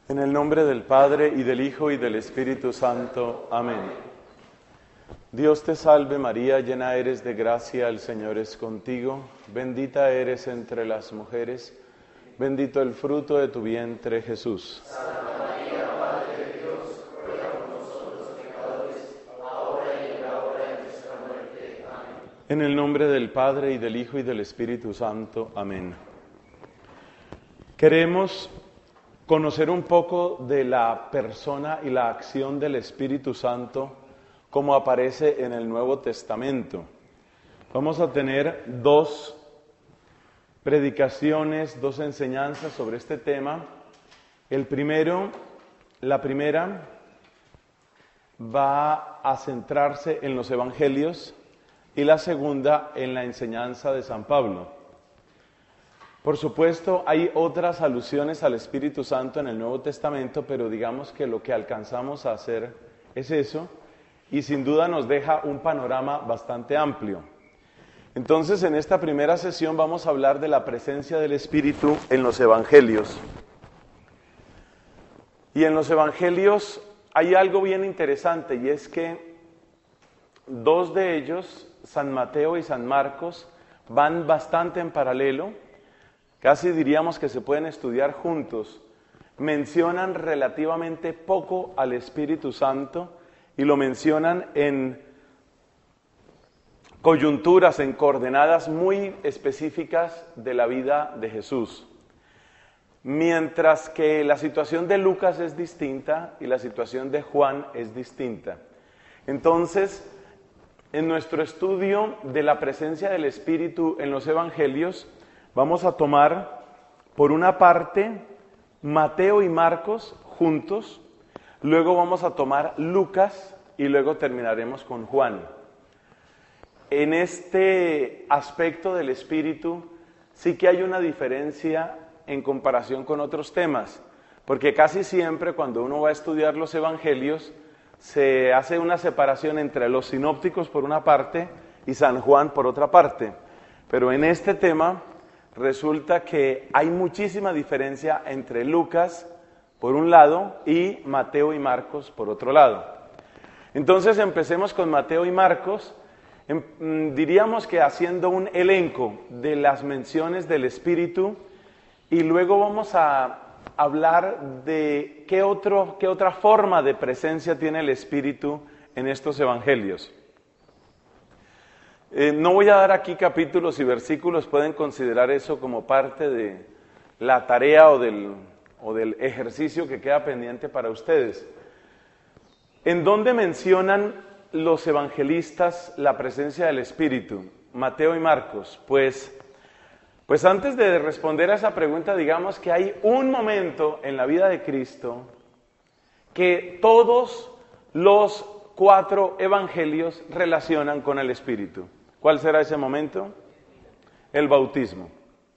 En el nombre del Padre, y del Hijo, y del Espíritu Santo. Amén. Dios te salve María, llena eres de gracia, el Señor es contigo. Bendita eres entre las mujeres, bendito el fruto de tu vientre, Jesús. Santa María, Madre de Dios, ruega por nosotros los pecadores, ahora y en la hora de nuestra muerte. Amén. En el nombre del Padre, y del Hijo, y del Espíritu Santo. Amén. Queremos conocer un poco de la persona y la acción del Espíritu Santo como aparece en el Nuevo Testamento. Vamos a tener dos predicaciones, dos enseñanzas sobre este tema. La primera va a centrarse en los evangelios y la segunda en la enseñanza de San Pablo. Por supuesto, hay otras alusiones al Espíritu Santo en el Nuevo Testamento, pero digamos que lo que alcanzamos a hacer es eso, y sin duda nos deja un panorama bastante amplio. Entonces, en esta primera sesión vamos a hablar de la presencia del Espíritu en los Evangelios. Y en los Evangelios hay algo bien interesante, y es que dos de ellos, San Mateo y San Marcos, van bastante en paralelo. Casi diríamos que se pueden estudiar juntos. Mencionan relativamente poco al Espíritu Santo y lo mencionan en coyunturas, en coordenadas muy específicas de la vida de Jesús. Mientras que la situación de Lucas es distinta y la situación de Juan es distinta. Entonces, en nuestro estudio de la presencia del Espíritu en los Evangelios, vamos a tomar, por una parte, Mateo y Marcos juntos, luego vamos a tomar Lucas y luego terminaremos con Juan. En este aspecto del Espíritu sí que hay una diferencia en comparación con otros temas, porque casi siempre cuando uno va a estudiar los Evangelios se hace una separación entre los sinópticos por una parte y San Juan por otra parte, pero en este tema resulta que hay muchísima diferencia entre Lucas, por un lado, y Mateo y Marcos, por otro lado. Entonces empecemos con Mateo y Marcos, diríamos que haciendo un elenco de las menciones del Espíritu, y luego vamos a hablar de qué otra forma de presencia tiene el Espíritu en estos evangelios. No voy a dar aquí capítulos y versículos, pueden considerar eso como parte de la tarea o del ejercicio que queda pendiente para ustedes. ¿En dónde mencionan los evangelistas la presencia del Espíritu? Mateo y Marcos. Pues antes de responder a esa pregunta, digamos que hay un momento en la vida de Cristo que todos los 4 evangelios relacionan con el Espíritu. ¿Cuál será ese momento? El bautismo.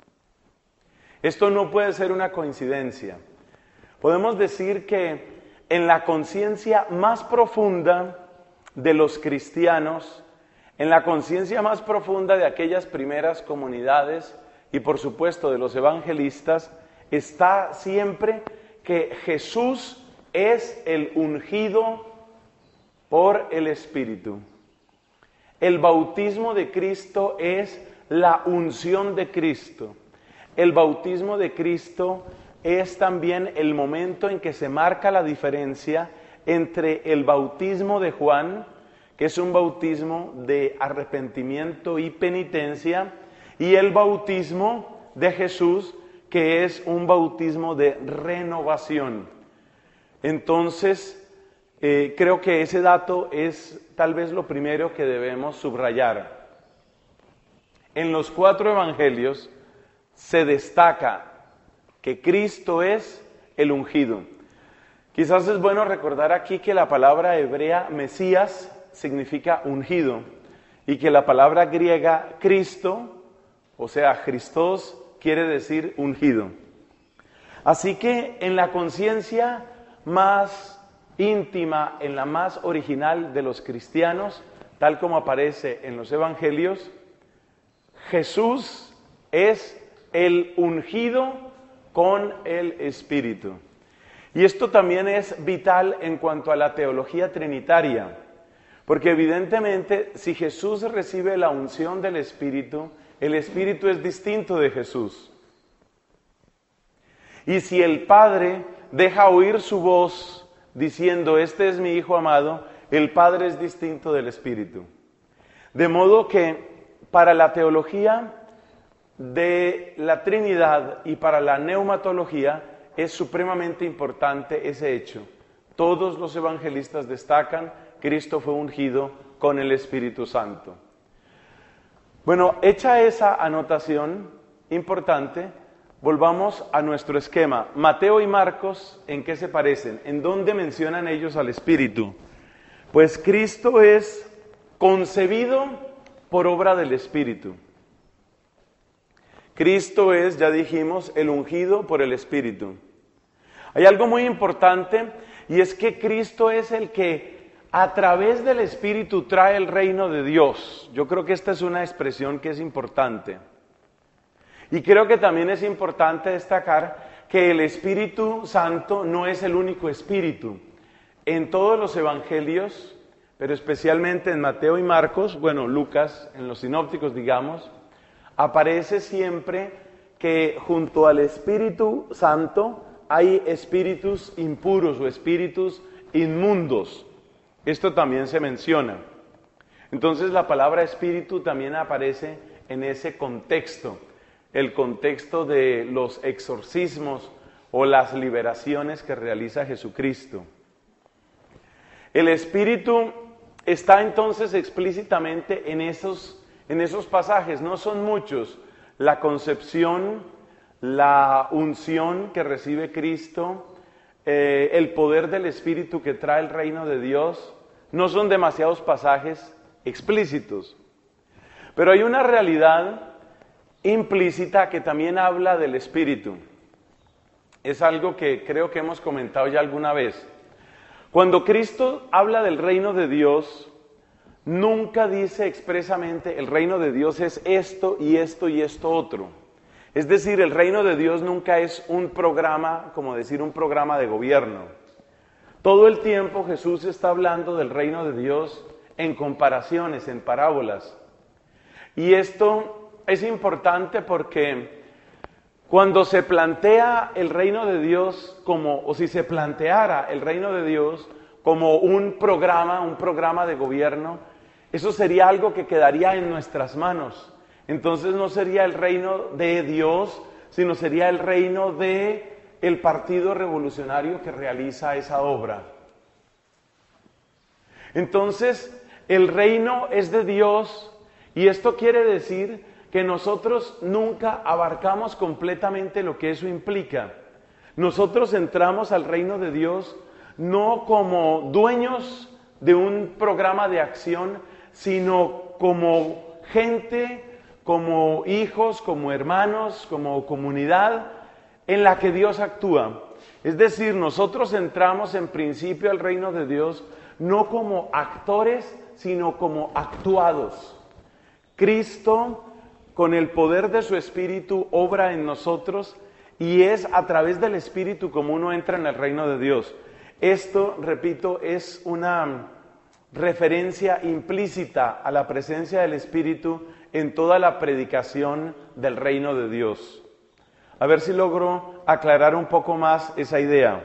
Esto no puede ser una coincidencia. Podemos decir que en la conciencia más profunda de los cristianos, en la conciencia más profunda de aquellas primeras comunidades y por supuesto de los evangelistas, está siempre que Jesús es el ungido por el Espíritu. El bautismo de Cristo es la unción de Cristo. El bautismo de Cristo es también el momento en que se marca la diferencia entre el bautismo de Juan, que es un bautismo de arrepentimiento y penitencia, y el bautismo de Jesús, que es un bautismo de renovación. Entonces, creo que ese dato es tal vez lo primero que debemos subrayar. En los 4 evangelios se destaca que Cristo es el ungido. Quizás es bueno recordar aquí que la palabra hebrea Mesías significa ungido y que la palabra griega Cristo, o sea, Christos, quiere decir ungido. Así que en la conciencia más íntima, en la más original de los cristianos, tal como aparece en los evangelios, Jesús es el ungido con el Espíritu. Y esto también es vital en cuanto a la teología trinitaria, porque evidentemente si Jesús recibe la unción del Espíritu, el Espíritu es distinto de Jesús. Y si el Padre deja oír su voz diciendo, este es mi Hijo amado, el Padre es distinto del Espíritu. De modo que para la teología de la Trinidad y para la neumatología es supremamente importante ese hecho. Todos los evangelistas destacan, Cristo fue ungido con el Espíritu Santo. Bueno, hecha esa anotación importante, volvamos a nuestro esquema. Mateo y Marcos, ¿en qué se parecen? ¿En dónde mencionan ellos al Espíritu? Pues Cristo es concebido por obra del Espíritu. Cristo es, ya dijimos, el ungido por el Espíritu. Hay algo muy importante y es que Cristo es el que a través del Espíritu trae el reino de Dios. Yo creo que esta es una expresión que es importante. Y creo que también es importante destacar que el Espíritu Santo no es el único Espíritu. En todos los evangelios, pero especialmente en Mateo y Marcos, bueno, Lucas, en los sinópticos digamos, aparece siempre que junto al Espíritu Santo hay espíritus impuros o espíritus inmundos. Esto también se menciona. Entonces la palabra espíritu también aparece en ese contexto, el contexto de los exorcismos o las liberaciones que realiza Jesucristo. El espíritu está entonces explícitamente en esos pasajes, no son muchos. La concepción, la unción que recibe Cristo, el poder del Espíritu que trae el reino de Dios, no son demasiados pasajes explícitos. Pero hay una realidad implícita que también habla del Espíritu. Es algo que creo que hemos comentado ya alguna vez. Cuando Cristo habla del reino de Dios, nunca dice expresamente el reino de Dios es esto y esto y esto otro. Es decir, el reino de Dios nunca es un programa, como decir un programa de gobierno. Todo el tiempo Jesús está hablando del reino de Dios en comparaciones, en parábolas. Y esto es importante porque cuando se plantea el reino de Dios o si se planteara el reino de Dios como un programa de gobierno, eso sería algo que quedaría en nuestras manos. Entonces no sería el reino de Dios, sino sería el reino de el partido revolucionario que realiza esa obra. Entonces, el reino es de Dios y esto quiere decir que nosotros nunca abarcamos completamente lo que eso implica. Nosotros entramos al reino de Dios no como dueños de un programa de acción, sino como gente, como hijos, como hermanos, como comunidad en la que Dios actúa. Es decir, nosotros entramos en principio al reino de Dios no como actores, sino como actuados. Cristo, con el poder de su Espíritu, obra en nosotros y es a través del Espíritu como uno entra en el reino de Dios. Esto, repito, es una referencia implícita a la presencia del Espíritu en toda la predicación del reino de Dios. A ver si logro aclarar un poco más esa idea.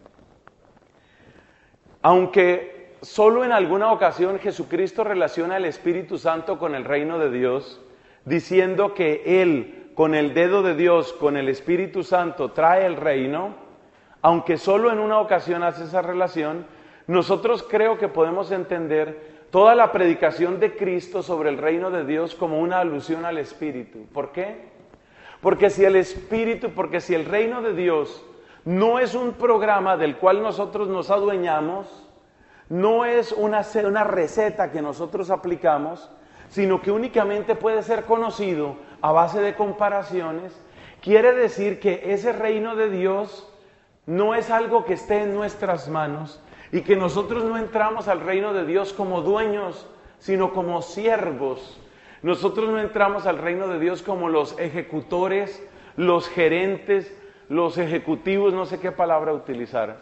Aunque solo en alguna ocasión Jesucristo relaciona el Espíritu Santo con el reino de Dios, diciendo que Él, con el dedo de Dios, con el Espíritu Santo, trae el reino, aunque solo en una ocasión hace esa relación, nosotros creo que podemos entender toda la predicación de Cristo sobre el reino de Dios como una alusión al Espíritu. ¿Por qué? Porque si el reino de Dios no es un programa del cual nosotros nos adueñamos, no es una receta que nosotros aplicamos, sino que únicamente puede ser conocido a base de comparaciones, quiere decir que ese reino de Dios no es algo que esté en nuestras manos y que nosotros no entramos al reino de Dios como dueños, sino como siervos. Nosotros no entramos al reino de Dios como los ejecutores, los gerentes, los ejecutivos, no sé qué palabra utilizar.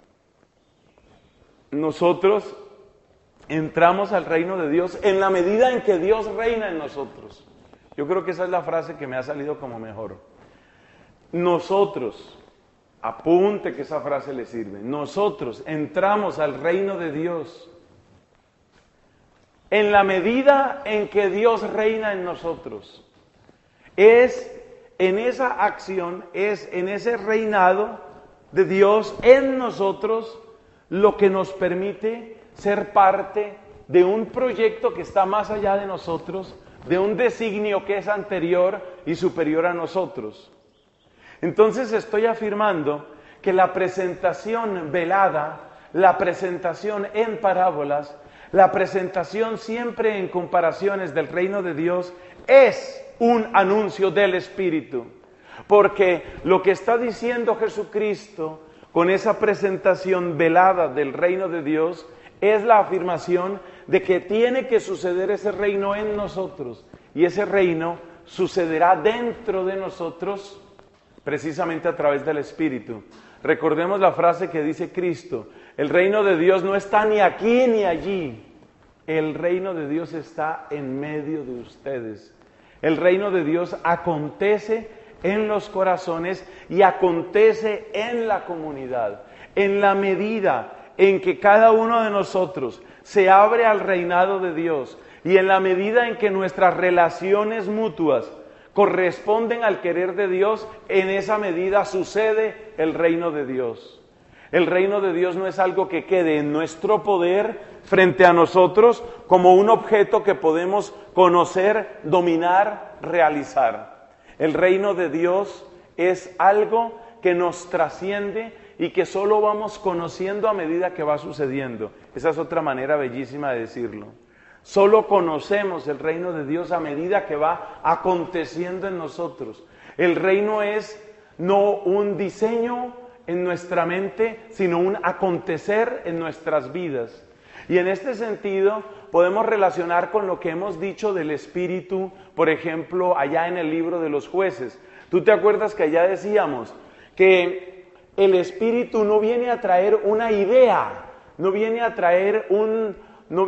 Nosotros entramos al reino de Dios en la medida en que Dios reina en nosotros. Yo creo que esa es la frase que me ha salido como mejor. Nosotros, apunte que esa frase le sirve, nosotros entramos al reino de Dios en la medida en que Dios reina en nosotros. Es en esa acción, es en ese reinado de Dios en nosotros lo que nos permite ser parte de un proyecto que está más allá de nosotros, de un designio que es anterior y superior a nosotros. Entonces estoy afirmando que la presentación velada, la presentación en parábolas, la presentación siempre en comparaciones del reino de Dios es un anuncio del Espíritu. Porque lo que está diciendo Jesucristo con esa presentación velada del reino de Dios es la afirmación de que tiene que suceder ese reino en nosotros. Y ese reino sucederá dentro de nosotros precisamente a través del Espíritu. Recordemos la frase que dice Cristo: el reino de Dios no está ni aquí ni allí. El reino de Dios está en medio de ustedes. El reino de Dios acontece en los corazones y acontece en la comunidad. En la medida en que cada uno de nosotros se abre al reinado de Dios y en la medida en que nuestras relaciones mutuas corresponden al querer de Dios, en esa medida sucede el reino de Dios. El reino de Dios no es algo que quede en nuestro poder frente a nosotros como un objeto que podemos conocer, dominar, realizar. El reino de Dios es algo que nos trasciende y que solo vamos conociendo a medida que va sucediendo. Esa es otra manera bellísima de decirlo. Solo conocemos el reino de Dios a medida que va aconteciendo en nosotros. El reino es no un diseño en nuestra mente, sino un acontecer en nuestras vidas. Y en este sentido podemos relacionar con lo que hemos dicho del Espíritu, por ejemplo, allá en el libro de los Jueces. ¿Tú te acuerdas que allá decíamos que el Espíritu no viene a traer una idea, no viene a traer un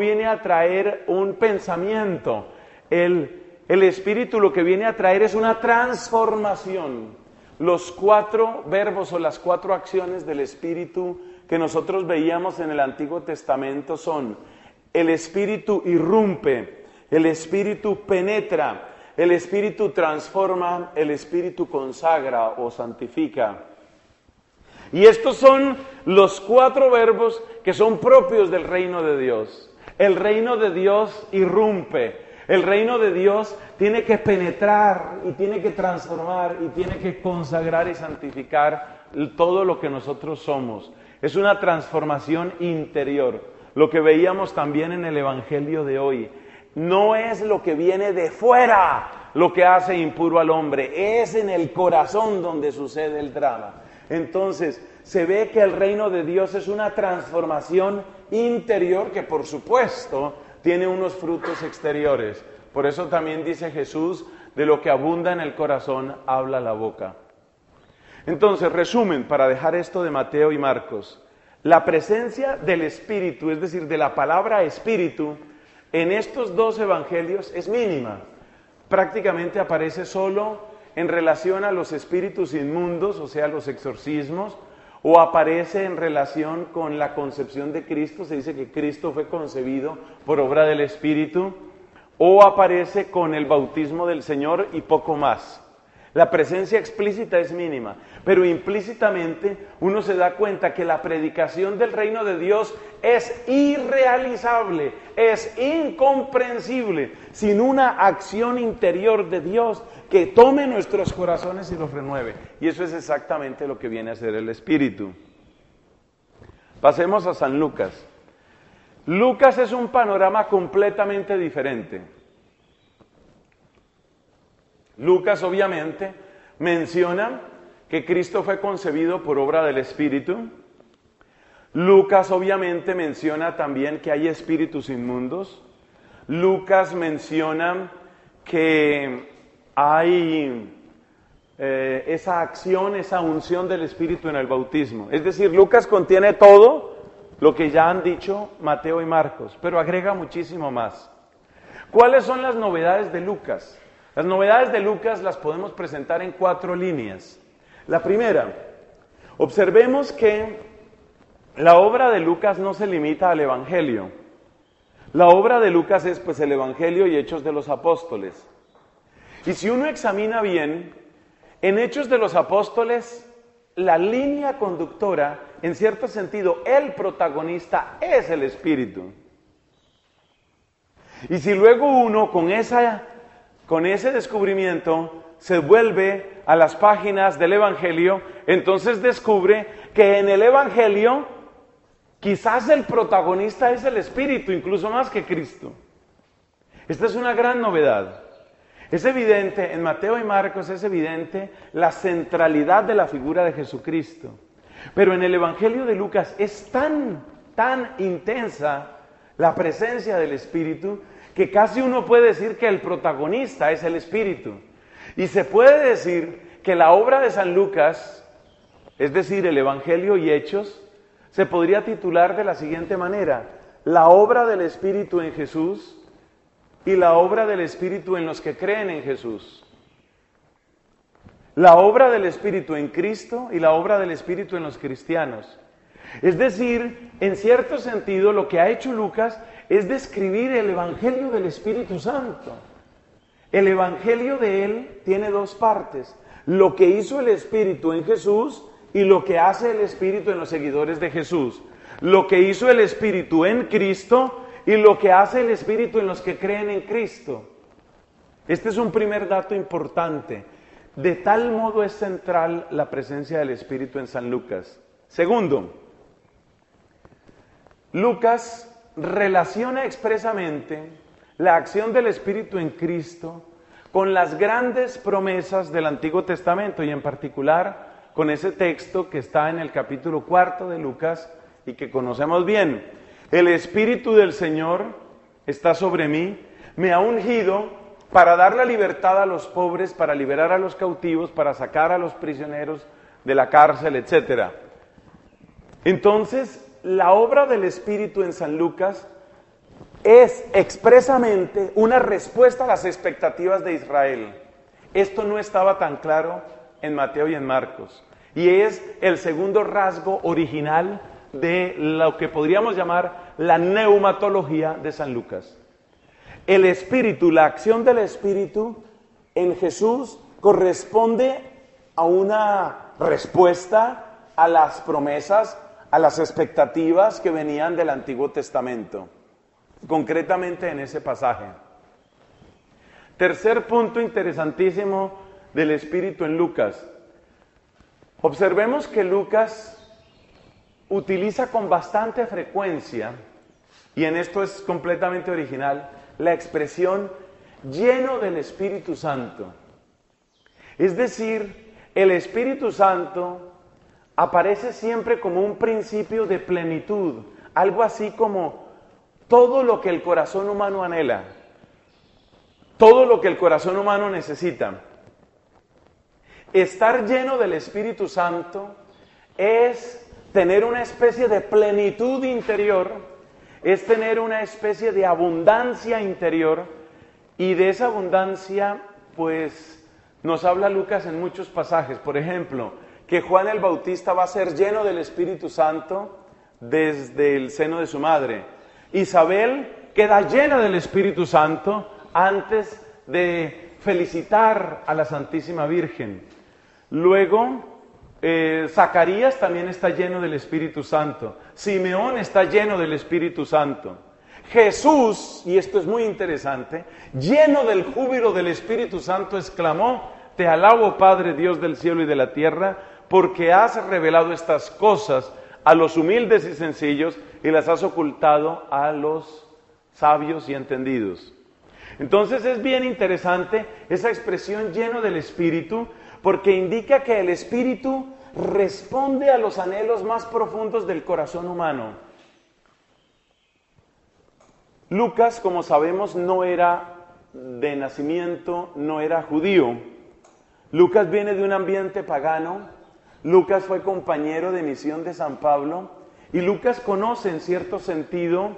pensamiento? El Espíritu lo que viene a traer es una transformación. Los 4 verbos o las 4 acciones del Espíritu que nosotros veíamos en el Antiguo Testamento son: el Espíritu irrumpe, el Espíritu penetra, el Espíritu transforma, el Espíritu consagra o santifica. Y estos son los 4 verbos que son propios del reino de Dios. El reino de Dios irrumpe. El reino de Dios tiene que penetrar y tiene que transformar y tiene que consagrar y santificar todo lo que nosotros somos. Es una transformación interior. Lo que veíamos también en el Evangelio de hoy. No es lo que viene de fuera lo que hace impuro al hombre. Es en el corazón donde sucede el drama. Entonces, se ve que el reino de Dios es una transformación interior que, por supuesto, tiene unos frutos exteriores. Por eso también dice Jesús: de lo que abunda en el corazón, habla la boca. Entonces, resumen, para dejar esto de Mateo y Marcos. La presencia del Espíritu, es decir, de la palabra Espíritu, en estos 2 evangelios es mínima. Prácticamente aparece solo en relación a los espíritus inmundos, o sea, los exorcismos, o aparece en relación con la concepción de Cristo. Se dice que Cristo fue concebido por obra del Espíritu, o aparece con el bautismo del Señor y poco más. La presencia explícita es mínima, pero implícitamente uno se da cuenta que la predicación del reino de Dios es irrealizable, es incomprensible, sin una acción interior de Dios que tome nuestros corazones y los renueve. Y eso es exactamente lo que viene a hacer el Espíritu. Pasemos a San Lucas. Lucas es un panorama completamente diferente. Lucas obviamente menciona que Cristo fue concebido por obra del Espíritu. Lucas obviamente menciona también que hay espíritus inmundos. Lucas menciona que hay esa acción, esa unción del Espíritu en el bautismo. Es decir, Lucas contiene todo lo que ya han dicho Mateo y Marcos, pero agrega muchísimo más. ¿Cuáles son las novedades de Lucas? Las novedades de Lucas las podemos presentar en 4 líneas. La primera, observemos que la obra de Lucas no se limita al Evangelio. La obra de Lucas es pues el Evangelio y Hechos de los Apóstoles. Y si uno examina bien, en Hechos de los Apóstoles, la línea conductora, en cierto sentido, el protagonista es el Espíritu. Y si luego uno con ese descubrimiento se vuelve a las páginas del Evangelio, entonces descubre que en el Evangelio quizás el protagonista es el Espíritu, incluso más que Cristo. Esta es una gran novedad. Es evidente, en Mateo y Marcos es evidente la centralidad de la figura de Jesucristo. Pero en el Evangelio de Lucas es tan intensa la presencia del Espíritu que casi uno puede decir que el protagonista es el Espíritu. Y se puede decir que la obra de San Lucas, es decir, el Evangelio y Hechos, se podría titular de la siguiente manera: la obra del Espíritu en Jesús y la obra del Espíritu en los que creen en Jesús. La obra del Espíritu en Cristo y la obra del Espíritu en los cristianos. Es decir, en cierto sentido, lo que ha hecho Lucas es describir el Evangelio del Espíritu Santo. El Evangelio de él tiene 2 partes: lo que hizo el Espíritu en Jesús y lo que hace el Espíritu en los seguidores de Jesús. Lo que hizo el Espíritu en Cristo y lo que hace el Espíritu en los que creen en Cristo. Este es un primer dato importante. De tal modo es central la presencia del Espíritu en San Lucas. Segundo, Lucas relaciona expresamente la acción del Espíritu en Cristo con las grandes promesas del Antiguo Testamento y en particular con ese texto que está en el capítulo 4 de Lucas y que conocemos bien. El Espíritu del Señor está sobre mí, me ha ungido para dar la libertad a los pobres, para liberar a los cautivos, para sacar a los prisioneros de la cárcel, etc. Entonces, la obra del Espíritu en San Lucas es expresamente una respuesta a las expectativas de Israel. Esto no estaba tan claro en Mateo y en Marcos. Y es el segundo rasgo original de lo que podríamos llamar la neumatología de San Lucas. El Espíritu, la acción del Espíritu en Jesús corresponde a una respuesta a las promesas, a las expectativas que venían del Antiguo Testamento, concretamente en ese pasaje. Tercer punto interesantísimo del Espíritu en Lucas. Observemos que Lucas utiliza con bastante frecuencia, y en esto es completamente original, la expresión lleno del Espíritu Santo. Es decir, el Espíritu Santo aparece siempre como un principio de plenitud, algo así como todo lo que el corazón humano anhela, todo lo que el corazón humano necesita. Estar lleno del Espíritu Santo es tener una especie de plenitud interior, es tener una especie de abundancia interior, y de esa abundancia pues nos habla Lucas en muchos pasajes. Por ejemplo, que Juan el Bautista va a ser lleno del Espíritu Santo desde el seno de su madre. Isabel queda llena del Espíritu Santo antes de felicitar a la Santísima Virgen. Luego, Zacarías también está lleno del Espíritu Santo. Simeón está lleno del Espíritu Santo. Jesús, y esto es muy interesante, lleno del júbilo del Espíritu Santo, exclamó: Te alabo, Padre, Dios del cielo y de la tierra, porque has revelado estas cosas a los humildes y sencillos y las has ocultado a los sabios y entendidos. Entonces es bien interesante esa expresión lleno del Espíritu, porque indica que el Espíritu responde a los anhelos más profundos del corazón humano. Lucas, como sabemos, no era de nacimiento, no era judío. Lucas viene de un ambiente pagano, Lucas fue compañero de misión de San Pablo, y Lucas conoce en cierto sentido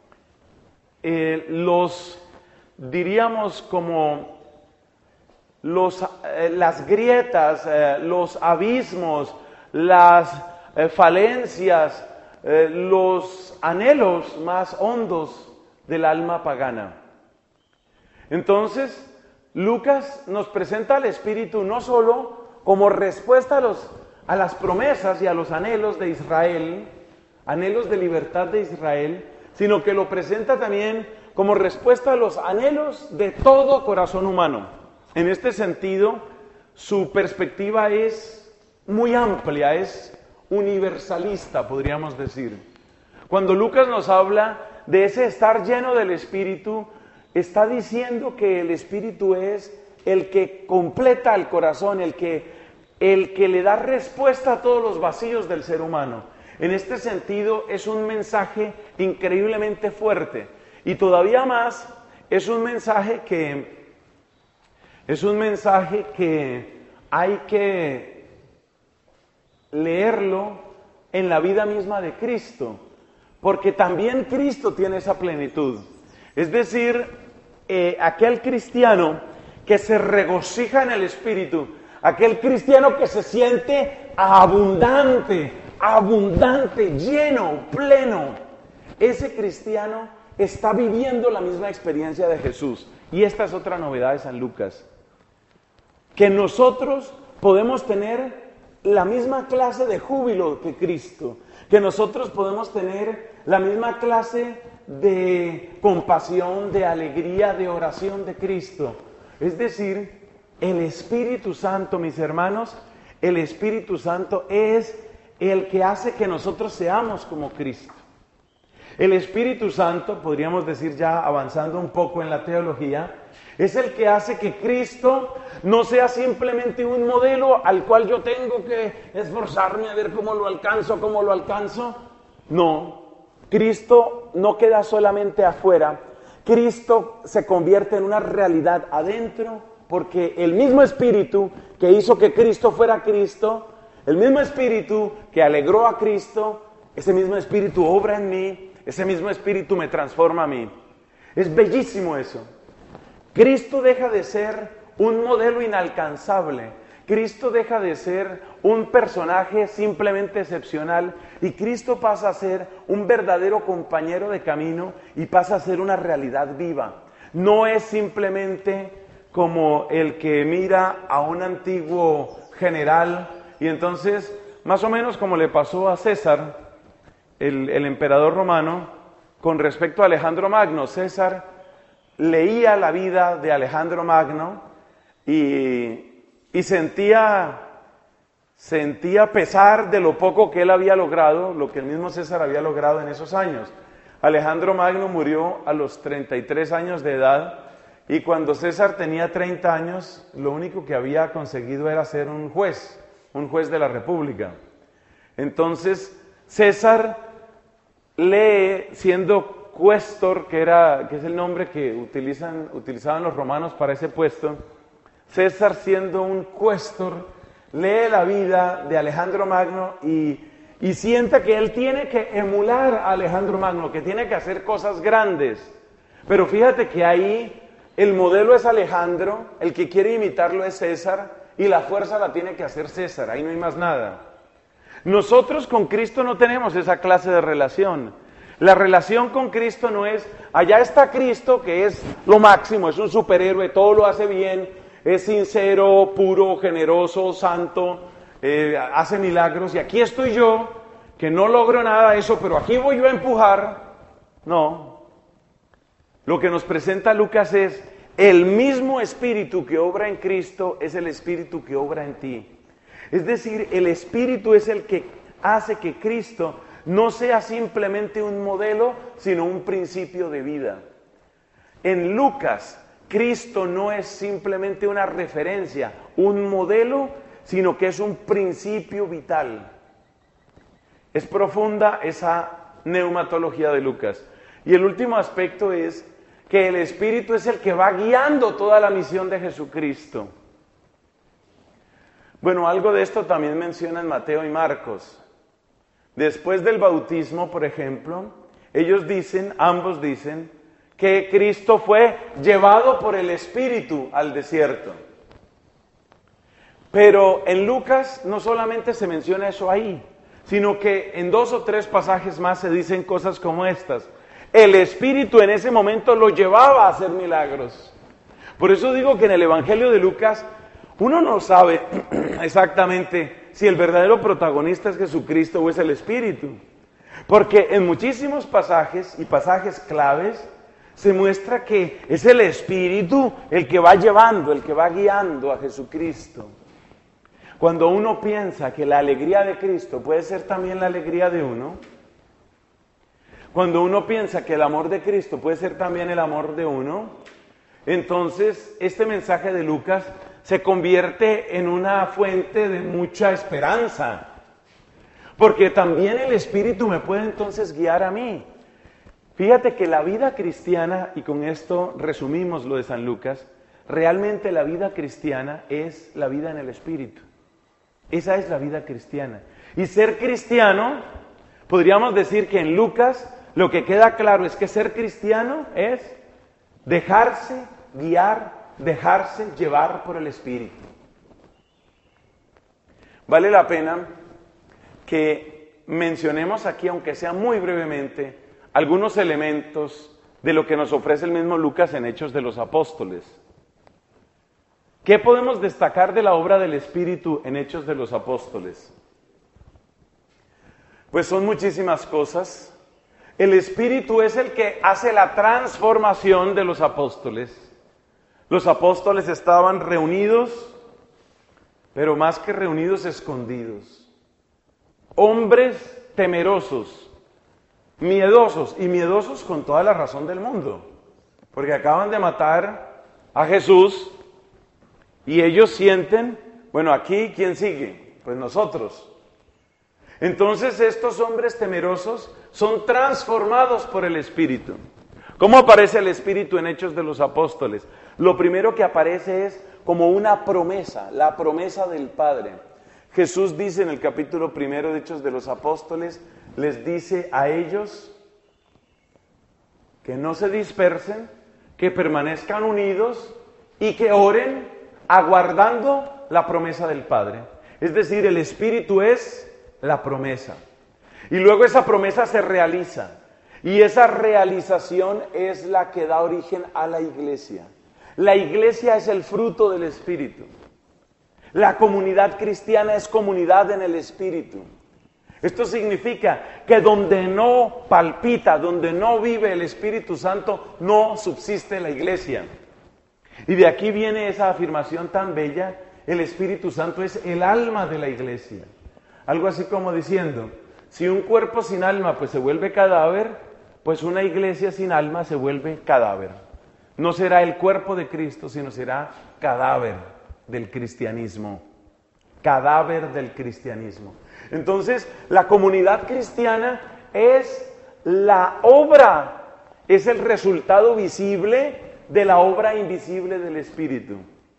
diríamos como las grietas, los abismos, las falencias, los anhelos más hondos del alma pagana. Entonces, Lucas nos presenta al Espíritu no solo como respuesta a las promesas y a los anhelos de Israel, anhelos de libertad de Israel, sino que lo presenta también como respuesta a los anhelos de todo corazón humano. En este sentido, su perspectiva es muy amplia, es universalista, podríamos decir. Cuando Lucas nos habla de ese estar lleno del Espíritu, está diciendo que el Espíritu es el que completa el corazón, el que le da respuesta a todos los vacíos del ser humano. En este sentido, es un mensaje increíblemente fuerte. Y todavía más, es un mensaje que hay que leerlo en la vida misma de Cristo, porque también Cristo tiene esa plenitud. Es decir, aquel cristiano que se regocija en el Espíritu, aquel cristiano que se siente abundante, lleno, pleno, ese cristiano está viviendo la misma experiencia de Jesús. Y esta es otra novedad de San Lucas, que nosotros podemos tener la misma clase de júbilo que Cristo, que nosotros podemos tener la misma clase de compasión, de alegría, de oración de Cristo. Es decir, el Espíritu Santo, mis hermanos, el Espíritu Santo es el que hace que nosotros seamos como Cristo. El Espíritu Santo, podríamos decir ya avanzando un poco en la teología, es el que hace que Cristo no sea simplemente un modelo al cual yo tengo que esforzarme a ver cómo lo alcanzo. No, Cristo no queda solamente afuera, Cristo se convierte en una realidad adentro, porque el mismo Espíritu que hizo que Cristo fuera Cristo, el mismo Espíritu que alegró a Cristo, ese mismo Espíritu obra en mí, ese mismo Espíritu me transforma a mí. Es bellísimo eso. Cristo deja de ser un modelo inalcanzable. Cristo deja de ser un personaje simplemente excepcional y Cristo pasa a ser un verdadero compañero de camino y pasa a ser una realidad viva. No es simplemente como el que mira a un antiguo general y entonces, más o menos como le pasó a César, el emperador romano, con respecto a Alejandro Magno. César leía la vida de Alejandro Magno y sentía pesar de lo poco que él había logrado, lo que el mismo César había logrado en esos años. Alejandro Magno murió a los 33 años de edad y cuando César tenía 30 años, lo único que había conseguido era ser un juez de la República. Entonces, César lee, siendo cuestor, que es el nombre que utilizaban los romanos para ese puesto, César siendo un cuestor, lee la vida de Alejandro Magno y siente que él tiene que emular a Alejandro Magno, que tiene que hacer cosas grandes. Pero fíjate que ahí el modelo es Alejandro, el que quiere imitarlo es César, y la fuerza la tiene que hacer César, ahí no hay más nada. Nosotros con Cristo no tenemos esa clase de relación. La relación con Cristo no es, allá está Cristo, que es lo máximo, es un superhéroe, todo lo hace bien, es sincero, puro, generoso, santo, hace milagros, y aquí estoy yo, que no logro nada de eso, pero aquí voy yo a empujar. No. Lo que nos presenta Lucas es, el mismo Espíritu que obra en Cristo es el Espíritu que obra en ti. Es decir, el Espíritu es el que hace que Cristo no sea simplemente un modelo, sino un principio de vida. En Lucas, Cristo no es simplemente una referencia, un modelo, sino que es un principio vital. Es profunda esa neumatología de Lucas. Y el último aspecto es que el Espíritu es el que va guiando toda la misión de Jesucristo. Bueno, algo de esto también mencionan Mateo y Marcos. Después del bautismo, por ejemplo, ambos dicen, que Cristo fue llevado por el Espíritu al desierto. Pero en Lucas no solamente se menciona eso ahí, sino que en 2 o 3 pasajes más se dicen cosas como estas. El Espíritu en ese momento lo llevaba a hacer milagros. Por eso digo que en el Evangelio de Lucas uno no sabe exactamente si el verdadero protagonista es Jesucristo o es el Espíritu. Porque en muchísimos pasajes y pasajes claves se muestra que es el Espíritu el que va llevando, el que va guiando a Jesucristo. Cuando uno piensa que la alegría de Cristo puede ser también la alegría de uno, cuando uno piensa que el amor de Cristo puede ser también el amor de uno, entonces este mensaje de Lucas se convierte en una fuente de mucha esperanza. Porque también el Espíritu me puede entonces guiar a mí. Fíjate que la vida cristiana, y con esto resumimos lo de San Lucas, realmente la vida cristiana es la vida en el Espíritu. Esa es la vida cristiana. Y ser cristiano, podríamos decir que en Lucas lo que queda claro es que ser cristiano es dejarse guiar, dejarse llevar por el Espíritu. Vale la pena que mencionemos aquí, aunque sea muy brevemente, algunos elementos de lo que nos ofrece el mismo Lucas en Hechos de los Apóstoles. ¿Qué podemos destacar de la obra del Espíritu en Hechos de los Apóstoles? Pues son muchísimas cosas. El Espíritu es el que hace la transformación de los apóstoles. Los apóstoles estaban reunidos, pero más que reunidos, escondidos. Hombres temerosos, miedosos, y miedosos con toda la razón del mundo, porque acaban de matar a Jesús y ellos sienten, bueno, aquí, ¿quién sigue? Pues nosotros. Entonces estos hombres temerosos son transformados por el Espíritu. ¿Cómo aparece el Espíritu en Hechos de los Apóstoles? Lo primero que aparece es como una promesa, la promesa del Padre. Jesús dice en el capítulo 1 de Hechos de los Apóstoles, les dice a ellos que no se dispersen, que permanezcan unidos y que oren aguardando la promesa del Padre. Es decir, el Espíritu es la promesa. Y luego esa promesa se realiza. Y esa realización es la que da origen a la iglesia. La iglesia es el fruto del Espíritu. La comunidad cristiana es comunidad en el Espíritu. Esto significa que donde no palpita, donde no vive el Espíritu Santo, no subsiste la iglesia. Y de aquí viene esa afirmación tan bella, el Espíritu Santo es el alma de la iglesia. Algo así como diciendo, si un cuerpo sin alma pues se vuelve cadáver, pues una iglesia sin alma se vuelve cadáver. No será el cuerpo de Cristo, sino será cadáver del cristianismo. Cadáver del cristianismo. Entonces, la comunidad cristiana es la obra, es el resultado visible de la obra invisible del Espíritu.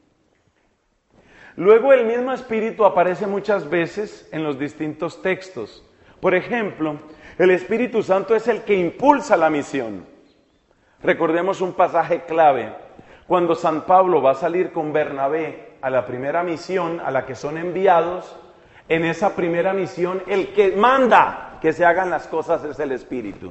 Luego el mismo Espíritu aparece muchas veces en los distintos textos. Por ejemplo, el Espíritu Santo es el que impulsa la misión. Recordemos un pasaje clave. Cuando San Pablo va a salir con Bernabé a la primera misión a la que son enviados, en esa primera misión el que manda que se hagan las cosas es el Espíritu.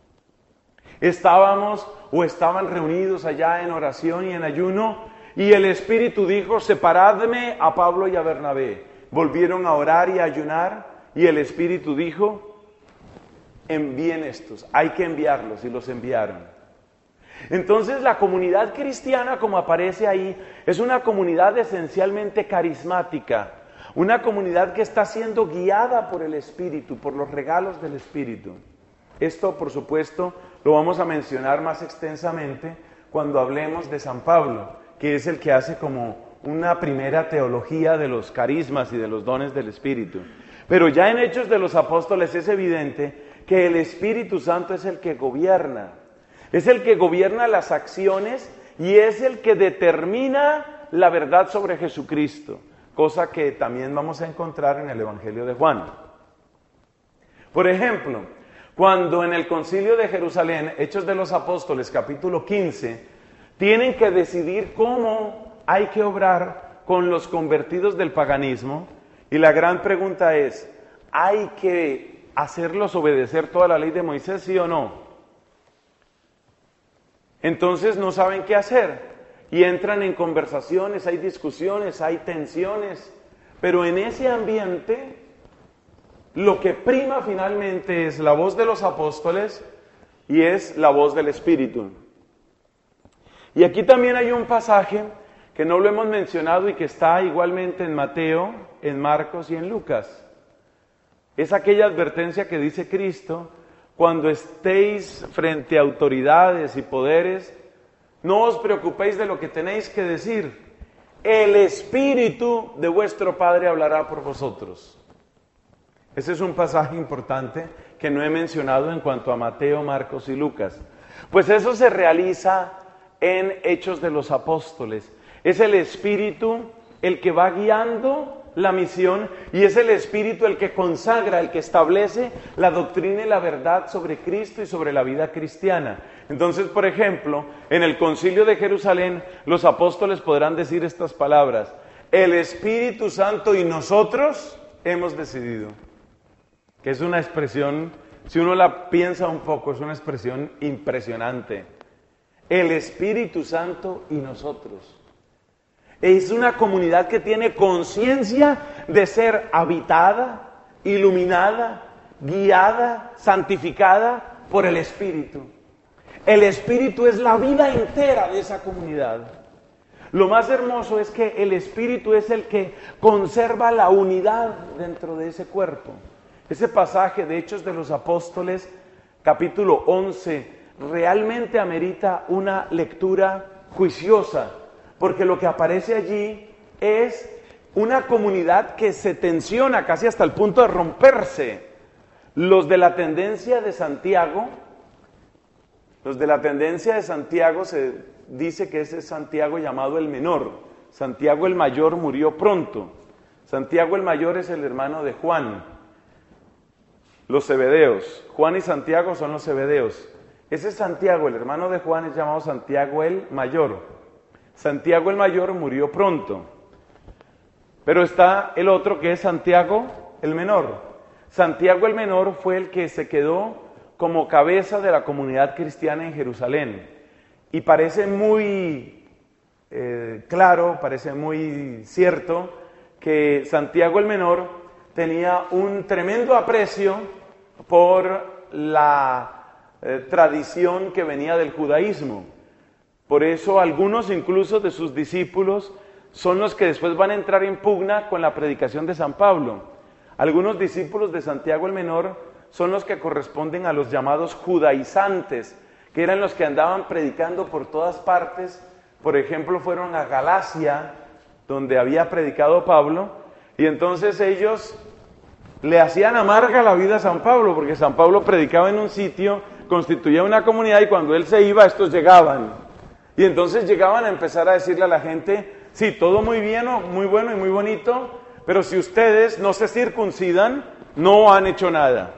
Estaban reunidos allá en oración y en ayuno, y el Espíritu dijo, separadme a Pablo y a Bernabé. Volvieron a orar y a ayunar, y el Espíritu dijo, envíen estos, hay que enviarlos, y los enviaron. Entonces la comunidad cristiana, como aparece ahí, es una comunidad esencialmente carismática, una comunidad que está siendo guiada por el Espíritu, por los regalos del Espíritu. Esto, por supuesto, lo vamos a mencionar más extensamente cuando hablemos de San Pablo, que es el que hace como una primera teología de los carismas y de los dones del Espíritu. Pero ya en Hechos de los Apóstoles es evidente que el Espíritu Santo es el que gobierna. Es el que gobierna las acciones y es el que determina la verdad sobre Jesucristo. cosa que también vamos a encontrar en el Evangelio de Juan. Por ejemplo, cuando en el Concilio de Jerusalén, Hechos de los Apóstoles, capítulo 15, tienen que decidir cómo hay que obrar con los convertidos del paganismo, y la gran pregunta es, ¿hay que hacerlos obedecer toda la ley de Moisés, sí o no? Entonces no saben qué hacer. Y entran en conversaciones, hay discusiones, hay tensiones, pero en ese ambiente lo que prima finalmente es la voz de los apóstoles y es la voz del Espíritu. Y aquí también hay un pasaje que no lo hemos mencionado y que está igualmente en Mateo, en Marcos y en Lucas. Es aquella advertencia que dice Cristo: cuando estéis frente a autoridades y poderes, no os preocupéis de lo que tenéis que decir. El Espíritu de vuestro Padre hablará por vosotros. Ese es un pasaje importante que no he mencionado en cuanto a Mateo, Marcos y Lucas. Pues eso se realiza en Hechos de los Apóstoles. Es el Espíritu el que va guiando la misión y es el Espíritu el que consagra, el que establece la doctrina y la verdad sobre Cristo y sobre la vida cristiana. Entonces, por ejemplo, en el Concilio de Jerusalén, los apóstoles podrán decir estas palabras: el Espíritu Santo y nosotros hemos decidido. Que es una expresión, si uno la piensa un poco, es una expresión impresionante. El Espíritu Santo y nosotros. Es una comunidad que tiene conciencia de ser habitada, iluminada, guiada, santificada por el Espíritu. El Espíritu es la vida entera de esa comunidad. Lo más hermoso es que el Espíritu es el que conserva la unidad dentro de ese cuerpo. Ese pasaje de Hechos de los Apóstoles, capítulo 11, realmente amerita una lectura juiciosa, porque lo que aparece allí es una comunidad que se tensiona casi hasta el punto de romperse. Los de la tendencia de Santiago se dice que ese es Santiago llamado el menor. Santiago el mayor murió pronto. Santiago el mayor es el hermano de Juan, los Zebedeos. Juan y Santiago son los Zebedeos. Ese Santiago, el hermano de Juan, es llamado Santiago el mayor. Santiago el mayor murió pronto. Pero está el otro que es Santiago el menor. Santiago el menor fue el que se quedó como cabeza de la comunidad cristiana en Jerusalén. Y parece muy claro, parece muy cierto que Santiago el menor tenía un tremendo aprecio por la tradición que venía del judaísmo. Por eso algunos incluso de sus discípulos son los que después van a entrar en pugna con la predicación de San Pablo. Algunos discípulos de Santiago el menor son los que corresponden a los llamados judaizantes, que eran los que andaban predicando por todas partes. Por ejemplo, fueron a Galacia, donde había predicado Pablo, y entonces ellos le hacían amarga la vida a San Pablo, porque San Pablo predicaba en un sitio, constituía una comunidad, y cuando él se iba, estos llegaban. Y entonces llegaban a empezar a decirle a la gente: sí, todo muy bien, muy bueno y muy bonito, pero si ustedes no se circuncidan, no han hecho nada.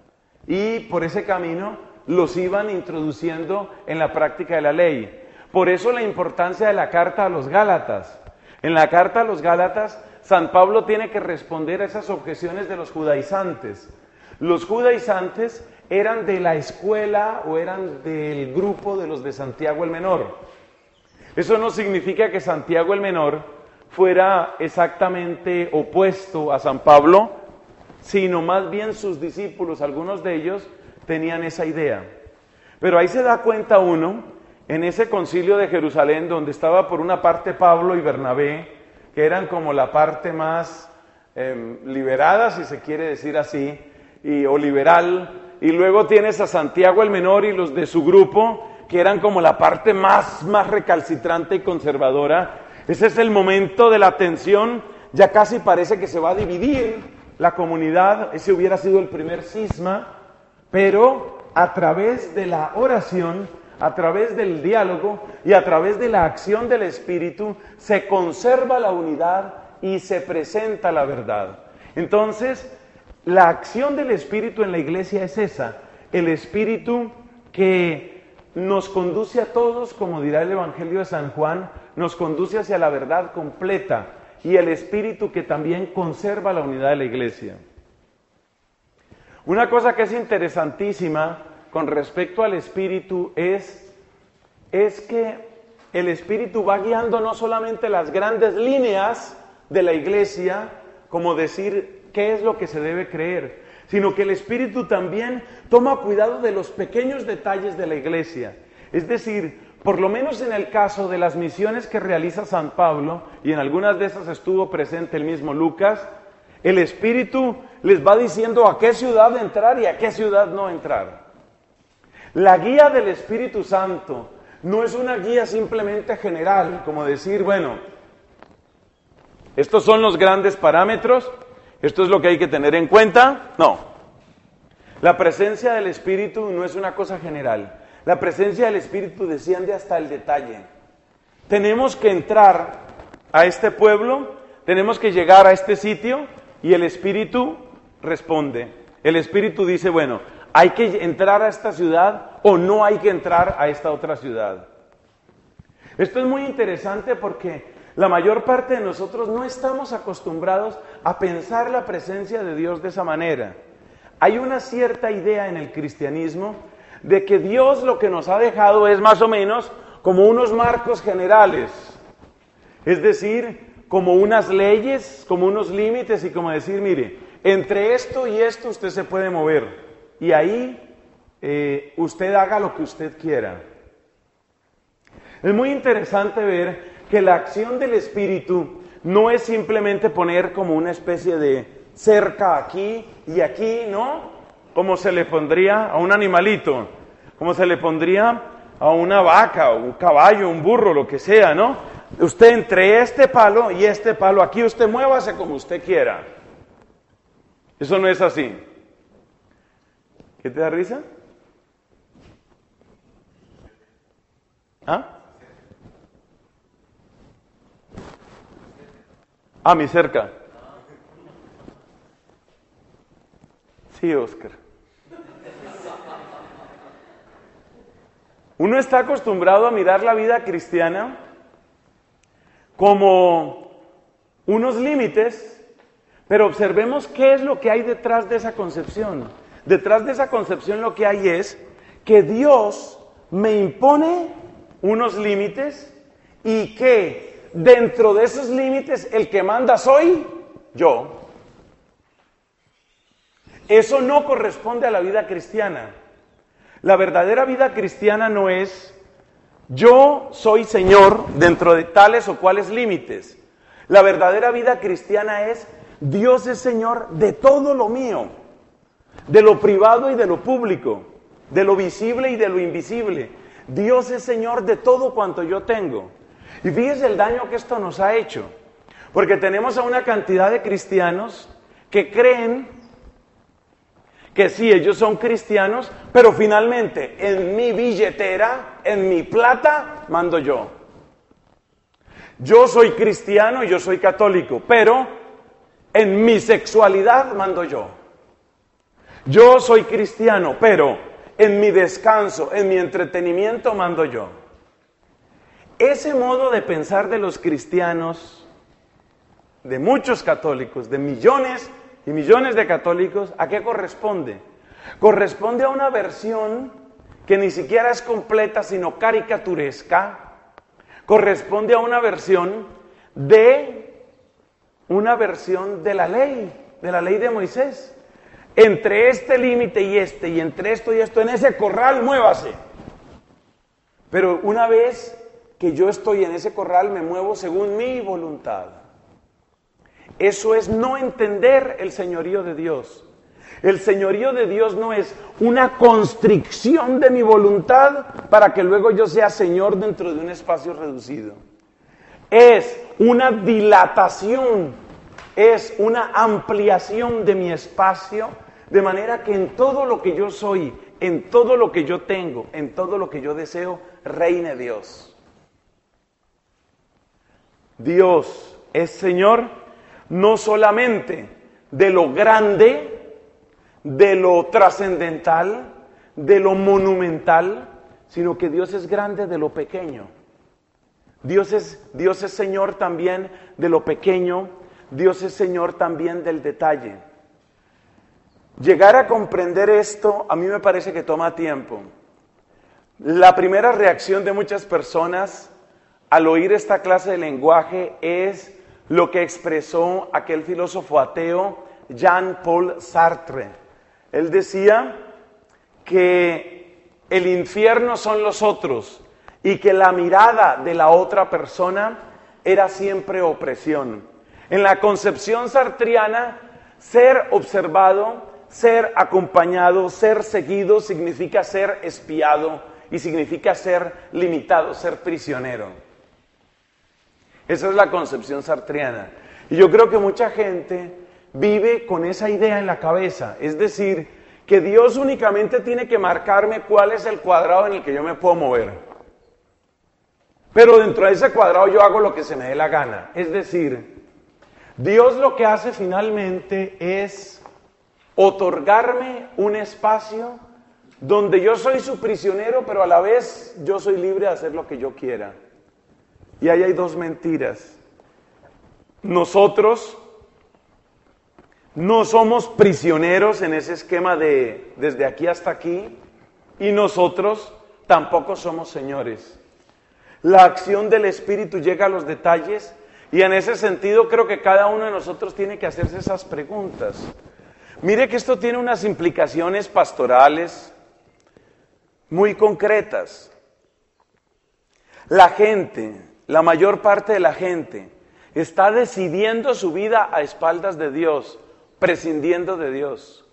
Y por ese camino los iban introduciendo en la práctica de la ley. Por eso la importancia de la carta a los Gálatas. En la carta a los Gálatas, San Pablo tiene que responder a esas objeciones de los judaizantes. Los judaizantes eran de la escuela o eran del grupo de los de Santiago el menor. Eso no significa que Santiago el menor fuera exactamente opuesto a San Pablo, sino más bien sus discípulos, algunos de ellos, tenían esa idea. Pero ahí se da cuenta uno, en ese concilio de Jerusalén, donde estaba por una parte Pablo y Bernabé, que eran como la parte más liberada, si se quiere decir así, o liberal, y luego tienes a Santiago el menor y los de su grupo, que eran como la parte más recalcitrante y conservadora. Ese es el momento de la tensión, ya casi parece que se va a dividir la comunidad. Ese hubiera sido el primer cisma, pero a través de la oración, a través del diálogo y a través de la acción del Espíritu, se conserva la unidad y se presenta la verdad. Entonces, la acción del Espíritu en la iglesia es esa, el Espíritu que nos conduce a todos, como dirá el Evangelio de San Juan, nos conduce hacia la verdad completa, y el Espíritu que también conserva la unidad de la iglesia. Una cosa que es interesantísima con respecto al Espíritu es que el Espíritu va guiando no solamente las grandes líneas de la iglesia, como decir qué es lo que se debe creer, sino que el Espíritu también toma cuidado de los pequeños detalles de la iglesia. Es decir, por lo menos en el caso de las misiones que realiza San Pablo, y en algunas de esas estuvo presente el mismo Lucas, el Espíritu les va diciendo a qué ciudad entrar y a qué ciudad no entrar. La guía del Espíritu Santo no es una guía simplemente general, como decir, bueno, estos son los grandes parámetros, esto es lo que hay que tener en cuenta. No, la presencia del Espíritu no es una cosa general. La presencia del Espíritu desciende hasta el detalle. Tenemos que entrar a este pueblo, tenemos que llegar a este sitio y el Espíritu responde. El Espíritu dice, bueno, ¿hay que entrar a esta ciudad o no hay que entrar a esta otra ciudad? Esto es muy interesante porque la mayor parte de nosotros no estamos acostumbrados a pensar la presencia de Dios de esa manera. Hay una cierta idea en el cristianismo de que Dios lo que nos ha dejado es más o menos como unos marcos generales, es decir, como unas leyes, como unos límites y como decir, mire, entre esto y esto usted se puede mover y ahí usted haga lo que usted quiera. Es muy interesante ver que la acción del Espíritu no es simplemente poner como una especie de cerca aquí y aquí, ¿no? Como se le pondría a un animalito, como se le pondría a una vaca, o un caballo, un burro, lo que sea, ¿no? Usted entre este palo y este palo, aquí usted muévase como usted quiera. Eso no es así. ¿Qué te da risa? ¿Ah? Mi cerca. Sí, Oscar. Uno está acostumbrado a mirar la vida cristiana como unos límites, pero observemos qué es lo que hay detrás de esa concepción. Detrás de esa concepción lo que hay es que Dios me impone unos límites y que dentro de esos límites el que manda soy yo. Eso no corresponde a la vida cristiana. La verdadera vida cristiana no es yo soy Señor dentro de tales o cuales límites. La verdadera vida cristiana es Dios es Señor de todo lo mío, de lo privado y de lo público, de lo visible y de lo invisible. Dios es Señor de todo cuanto yo tengo. Y fíjese el daño que esto nos ha hecho, porque tenemos a una cantidad de cristianos que creen que sí, ellos son cristianos, pero finalmente en mi billetera, en mi plata, mando yo. Yo soy cristiano y yo soy católico, pero en mi sexualidad mando yo. Yo soy cristiano, pero en mi descanso, en mi entretenimiento mando yo. Ese modo de pensar de los cristianos, de muchos católicos, de millones y millones de católicos, ¿a qué corresponde? Corresponde a una versión que ni siquiera es completa, sino caricaturesca. Corresponde a una versión de la ley de Moisés. Entre este límite y entre esto y esto, en ese corral muévase. Pero una vez que yo estoy en ese corral, me muevo según mi voluntad. Eso es no entender el señorío de Dios. El señorío de Dios no es una constricción de mi voluntad para que luego yo sea señor dentro de un espacio reducido. Es una dilatación, es una ampliación de mi espacio, de manera que en todo lo que yo soy, en todo lo que yo tengo, en todo lo que yo deseo, reine Dios. Dios es Señor no solamente de lo grande, de lo trascendental, de lo monumental, sino que Dios es grande de lo pequeño. Dios es Señor también de lo pequeño, Dios es Señor también del detalle. Llegar a comprender esto a mí me parece que toma tiempo. La primera reacción de muchas personas al oír esta clase de lenguaje es lo que expresó aquel filósofo ateo Jean-Paul Sartre. Él decía que el infierno son los otros y que la mirada de la otra persona era siempre opresión. En la concepción sartriana, ser observado, ser acompañado, ser seguido significa ser espiado y significa ser limitado, ser prisionero. Esa es la concepción sartriana. Y yo creo que mucha gente vive con esa idea en la cabeza, es decir, que Dios únicamente tiene que marcarme cuál es el cuadrado en el que yo me puedo mover. Pero dentro de ese cuadrado yo hago lo que se me dé la gana. Es decir, Dios lo que hace finalmente es otorgarme un espacio donde yo soy su prisionero, pero a la vez yo soy libre de hacer lo que yo quiera. Y ahí hay dos mentiras. Nosotros no somos prisioneros en ese esquema de desde aquí hasta aquí, y nosotros tampoco somos señores. La acción del Espíritu llega a los detalles, y en ese sentido creo que cada uno de nosotros tiene que hacerse esas preguntas. Mire que esto tiene unas implicaciones pastorales muy concretas. La gente, la mayor parte de la gente, está decidiendo su vida a espaldas de Dios, prescindiendo de Dios.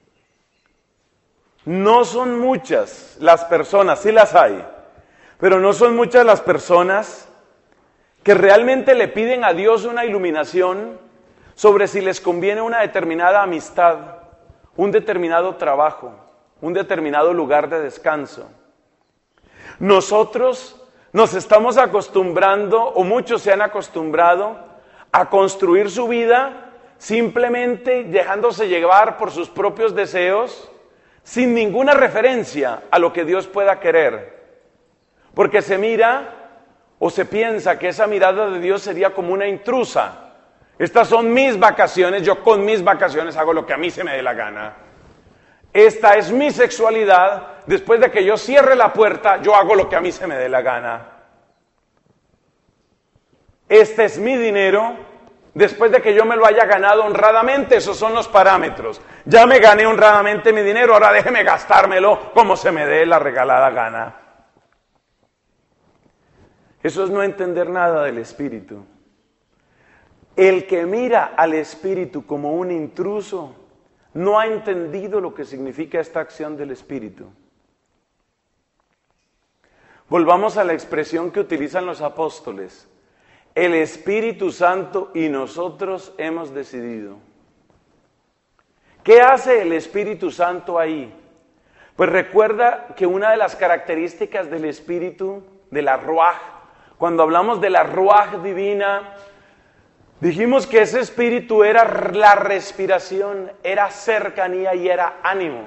No son muchas las personas, sí las hay, pero no son muchas las personas que realmente le piden a Dios una iluminación sobre si les conviene una determinada amistad, un determinado trabajo, un determinado lugar de descanso. Nosotros nos estamos acostumbrando, o muchos se han acostumbrado, a construir su vida simplemente dejándose llevar por sus propios deseos, sin ninguna referencia a lo que Dios pueda querer. Porque se mira o se piensa que esa mirada de Dios sería como una intrusa. Estas son mis vacaciones, yo con mis vacaciones hago lo que a mí se me dé la gana. Esta es mi sexualidad, después de que yo cierre la puerta, yo hago lo que a mí se me dé la gana. Este es mi dinero, después de que yo me lo haya ganado honradamente, esos son los parámetros. Ya me gané honradamente mi dinero, ahora déjeme gastármelo como se me dé la regalada gana. Eso es no entender nada del Espíritu. El que mira al Espíritu como un intruso, no ha entendido lo que significa esta acción del Espíritu. Volvamos a la expresión que utilizan los apóstoles. El Espíritu Santo y nosotros hemos decidido. ¿Qué hace el Espíritu Santo ahí? Pues recuerda que una de las características del Espíritu, de la Ruaj, cuando hablamos de la Ruaj divina, dijimos que ese Espíritu era la respiración, era cercanía y era ánimo.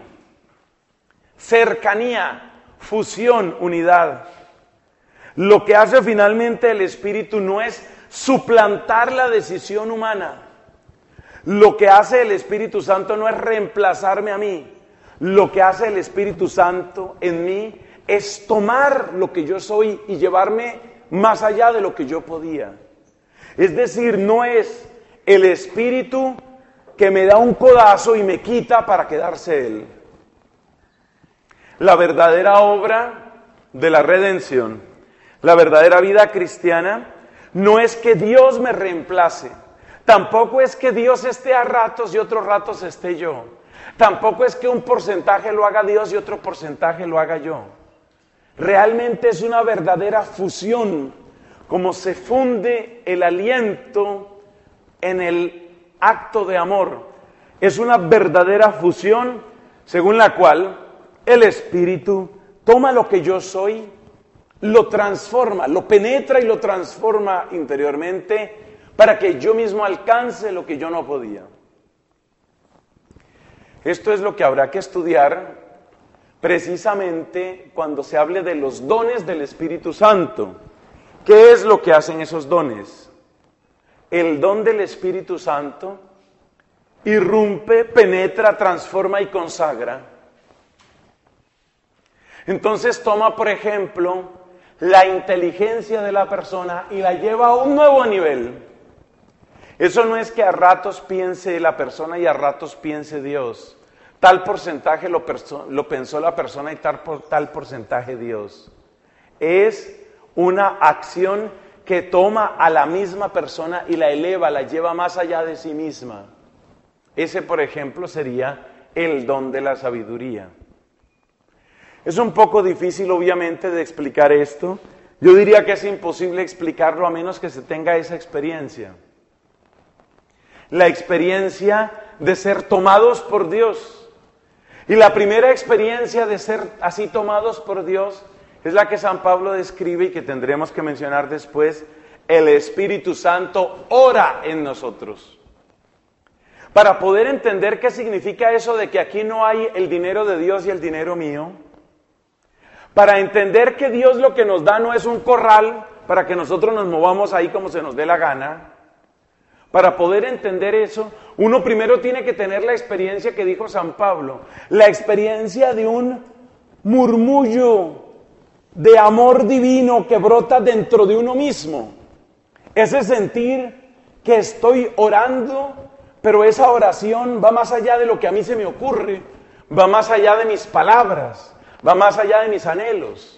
Cercanía, fusión, unidad. Lo que hace finalmente el Espíritu no es suplantar la decisión humana. Lo que hace el Espíritu Santo no es reemplazarme a mí. Lo que hace el Espíritu Santo en mí es tomar lo que yo soy y llevarme más allá de lo que yo podía. Es decir, no es el Espíritu que me da un codazo y me quita para quedarse Él. La verdadera obra de la redención, la verdadera vida cristiana, no es que Dios me reemplace. Tampoco es que Dios esté a ratos y otros ratos esté yo. Tampoco es que un porcentaje lo haga Dios y otro porcentaje lo haga yo. Realmente es una verdadera fusión, como se funde el aliento en el acto de amor. Es una verdadera fusión según la cual el Espíritu toma lo que yo soy, lo transforma, lo penetra y lo transforma interiormente para que yo mismo alcance lo que yo no podía. Esto es lo que habrá que estudiar precisamente cuando se hable de los dones del Espíritu Santo. ¿Qué es lo que hacen esos dones? El don del Espíritu Santo irrumpe, penetra, transforma y consagra. Entonces toma, por ejemplo, la inteligencia de la persona y la lleva a un nuevo nivel. Eso no es que a ratos piense la persona y a ratos piense Dios. Tal porcentaje lo pensó la persona y tal porcentaje Dios. Es una acción que toma a la misma persona y la eleva, la lleva más allá de sí misma. Ese, por ejemplo, sería el don de la sabiduría. Es un poco difícil, obviamente, de explicar esto. Yo diría que es imposible explicarlo a menos que se tenga esa experiencia. La experiencia de ser tomados por Dios. Y la primera experiencia de ser así tomados por Dios es la que San Pablo describe y que tendremos que mencionar después. El Espíritu Santo ora en nosotros. Para poder entender qué significa eso de que aquí no hay el dinero de Dios y el dinero mío, para entender que Dios lo que nos da no es un corral para que nosotros nos movamos ahí como se nos dé la gana, para poder entender eso, uno primero tiene que tener la experiencia que dijo San Pablo, la experiencia de un murmullo de amor divino que brota dentro de uno mismo. Ese sentir que estoy orando, pero esa oración va más allá de lo que a mí se me ocurre, va más allá de mis palabras, va más allá de mis anhelos.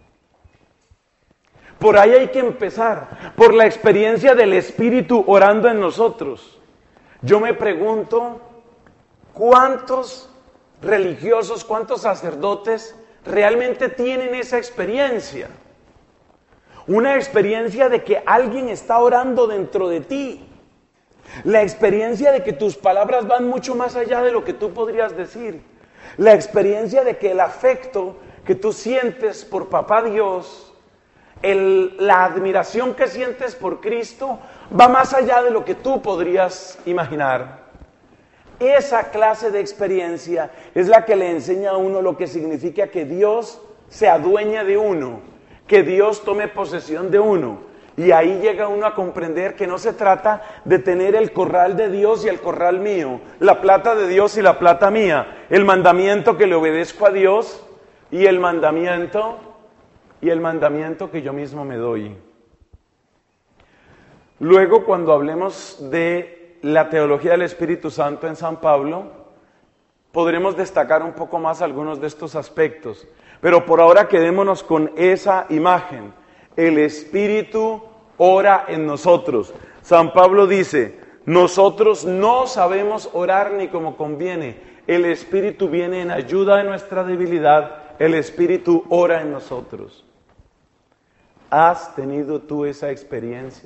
Por ahí hay que empezar, por la experiencia del Espíritu orando en nosotros. Yo me pregunto, ¿cuántos religiosos, cuántos sacerdotes realmente tienen esa experiencia? Una experiencia de que alguien está orando dentro de ti. La experiencia de que tus palabras van mucho más allá de lo que tú podrías decir. La experiencia de que el afecto que tú sientes por Papá Dios, la admiración que sientes por Cristo, va más allá de lo que tú podrías imaginar. Esa clase de experiencia es la que le enseña a uno lo que significa que Dios se adueña de uno, que Dios tome posesión de uno. Y ahí llega uno a comprender que no se trata de tener el corral de Dios y el corral mío, la plata de Dios y la plata mía, el mandamiento que le obedezco a Dios y el mandamiento que yo mismo me doy. Luego, cuando hablemos de la teología del Espíritu Santo en San Pablo, podremos destacar un poco más algunos de estos aspectos. Pero por ahora quedémonos con esa imagen. El Espíritu ora en nosotros. San Pablo dice, nosotros no sabemos orar ni como conviene. El Espíritu viene en ayuda de nuestra debilidad. El Espíritu ora en nosotros. ¿Has tenido tú esa experiencia?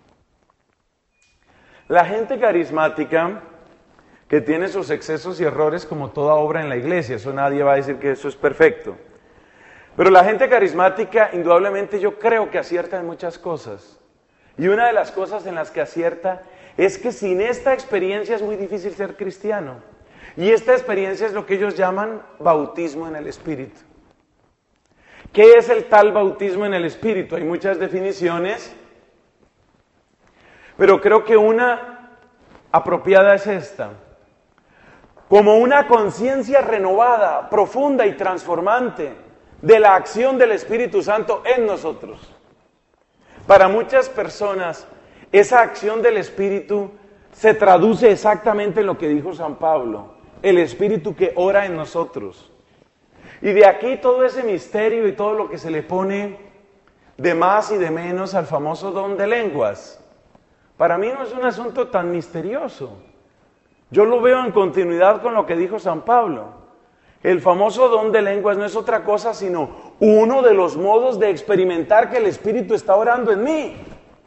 La gente carismática, que tiene sus excesos y errores como toda obra en la iglesia, eso nadie va a decir que eso es perfecto. Pero la gente carismática, indudablemente yo creo que acierta en muchas cosas. Y una de las cosas en las que acierta es que sin esta experiencia es muy difícil ser cristiano. Y esta experiencia es lo que ellos llaman bautismo en el Espíritu. ¿Qué es el tal bautismo en el Espíritu? Hay muchas definiciones, pero creo que una apropiada es esta. Como una conciencia renovada, profunda y transformante de la acción del Espíritu Santo en nosotros. Para muchas personas, esa acción del Espíritu se traduce exactamente en lo que dijo San Pablo, el Espíritu que ora en nosotros. Y de aquí todo ese misterio y todo lo que se le pone de más y de menos al famoso don de lenguas. Para mí no es un asunto tan misterioso. Yo lo veo en continuidad con lo que dijo San Pablo. El famoso don de lenguas no es otra cosa sino uno de los modos de experimentar que el Espíritu está orando en mí.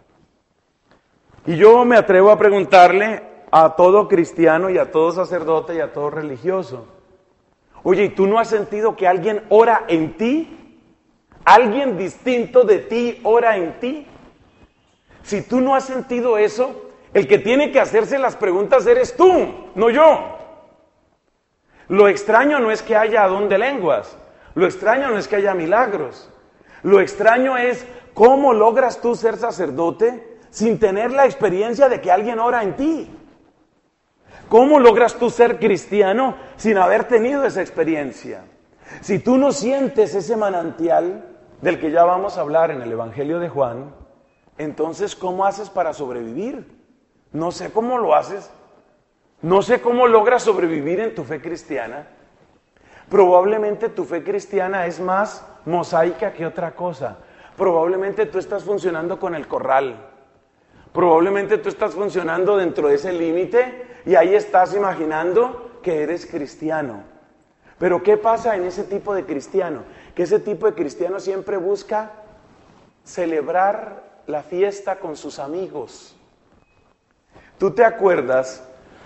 Y yo me atrevo a preguntarle a todo cristiano y a todo sacerdote y a todo religioso, oye, ¿y tú no has sentido que alguien ora en ti? ¿Alguien distinto de ti ora en ti? Si tú no has sentido eso, el que tiene que hacerse las preguntas eres tú, no yo. Lo extraño no es que haya don de lenguas, lo extraño no es que haya milagros, lo extraño es cómo logras tú ser sacerdote sin tener la experiencia de que alguien ora en ti. ¿Cómo logras tú ser cristiano sin haber tenido esa experiencia? Si tú no sientes ese manantial del que ya vamos a hablar en el Evangelio de Juan, entonces ¿cómo haces para sobrevivir? No sé cómo lo haces. No sé cómo logras sobrevivir en tu fe cristiana. Probablemente tu fe cristiana es más mosaica que otra cosa. Probablemente tú estás funcionando con el corral. Probablemente tú estás funcionando dentro de ese límite y ahí estás imaginando que eres cristiano. Pero ¿qué pasa en ese tipo de cristiano? Que ese tipo de cristiano siempre busca celebrar la fiesta con sus amigos. ¿Tú te acuerdas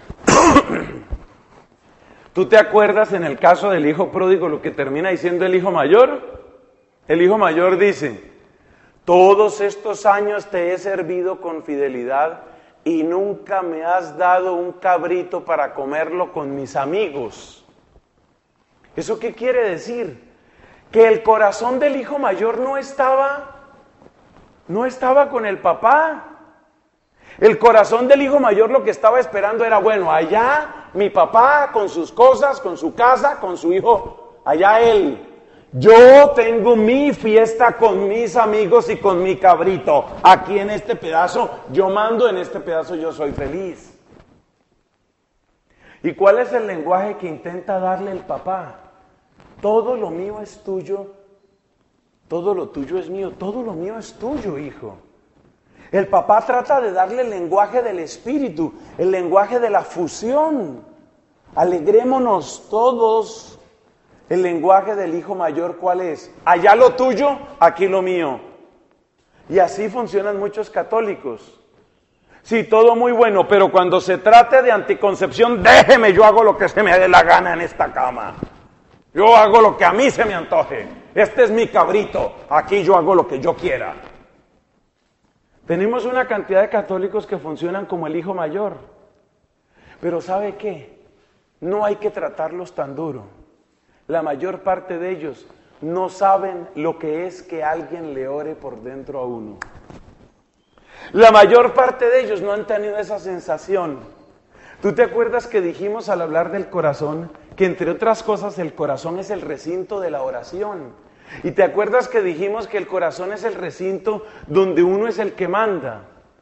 en el caso del hijo pródigo lo que termina diciendo el hijo mayor? El hijo mayor dice: todos estos años te he servido con fidelidad y nunca me has dado un cabrito para comerlo con mis amigos. ¿Eso qué quiere decir? Que el corazón del hijo mayor no estaba con el papá. El corazón del hijo mayor lo que estaba esperando era, bueno, allá mi papá con sus cosas, con su casa, con su hijo, allá él. Yo tengo mi fiesta con mis amigos y con mi cabrito. Aquí en este pedazo yo mando, en este pedazo yo soy feliz. ¿Y cuál es el lenguaje que intenta darle el papá? Todo lo mío es tuyo, todo lo tuyo es mío, todo lo mío es tuyo, hijo. El papá trata de darle el lenguaje del espíritu, el lenguaje de la fusión. Alegrémonos todos. El lenguaje del hijo mayor, ¿cuál es? Allá lo tuyo, aquí lo mío. Y así funcionan muchos católicos. Sí, todo muy bueno, pero cuando se trate de anticoncepción, déjeme, yo hago lo que se me dé la gana en esta cama. Yo hago lo que a mí se me antoje. Este es mi cabrito, aquí yo hago lo que yo quiera. Tenemos una cantidad de católicos que funcionan como el hijo mayor. Pero ¿sabe qué? No hay que tratarlos tan duro. La mayor parte de ellos no saben lo que es que alguien le ore por dentro a uno. La mayor parte de ellos no han tenido esa sensación. ¿Tú te acuerdas que dijimos al hablar del corazón que entre otras cosas el corazón es el recinto de la oración? ¿Y te acuerdas que dijimos que el corazón es el recinto donde uno es el que manda?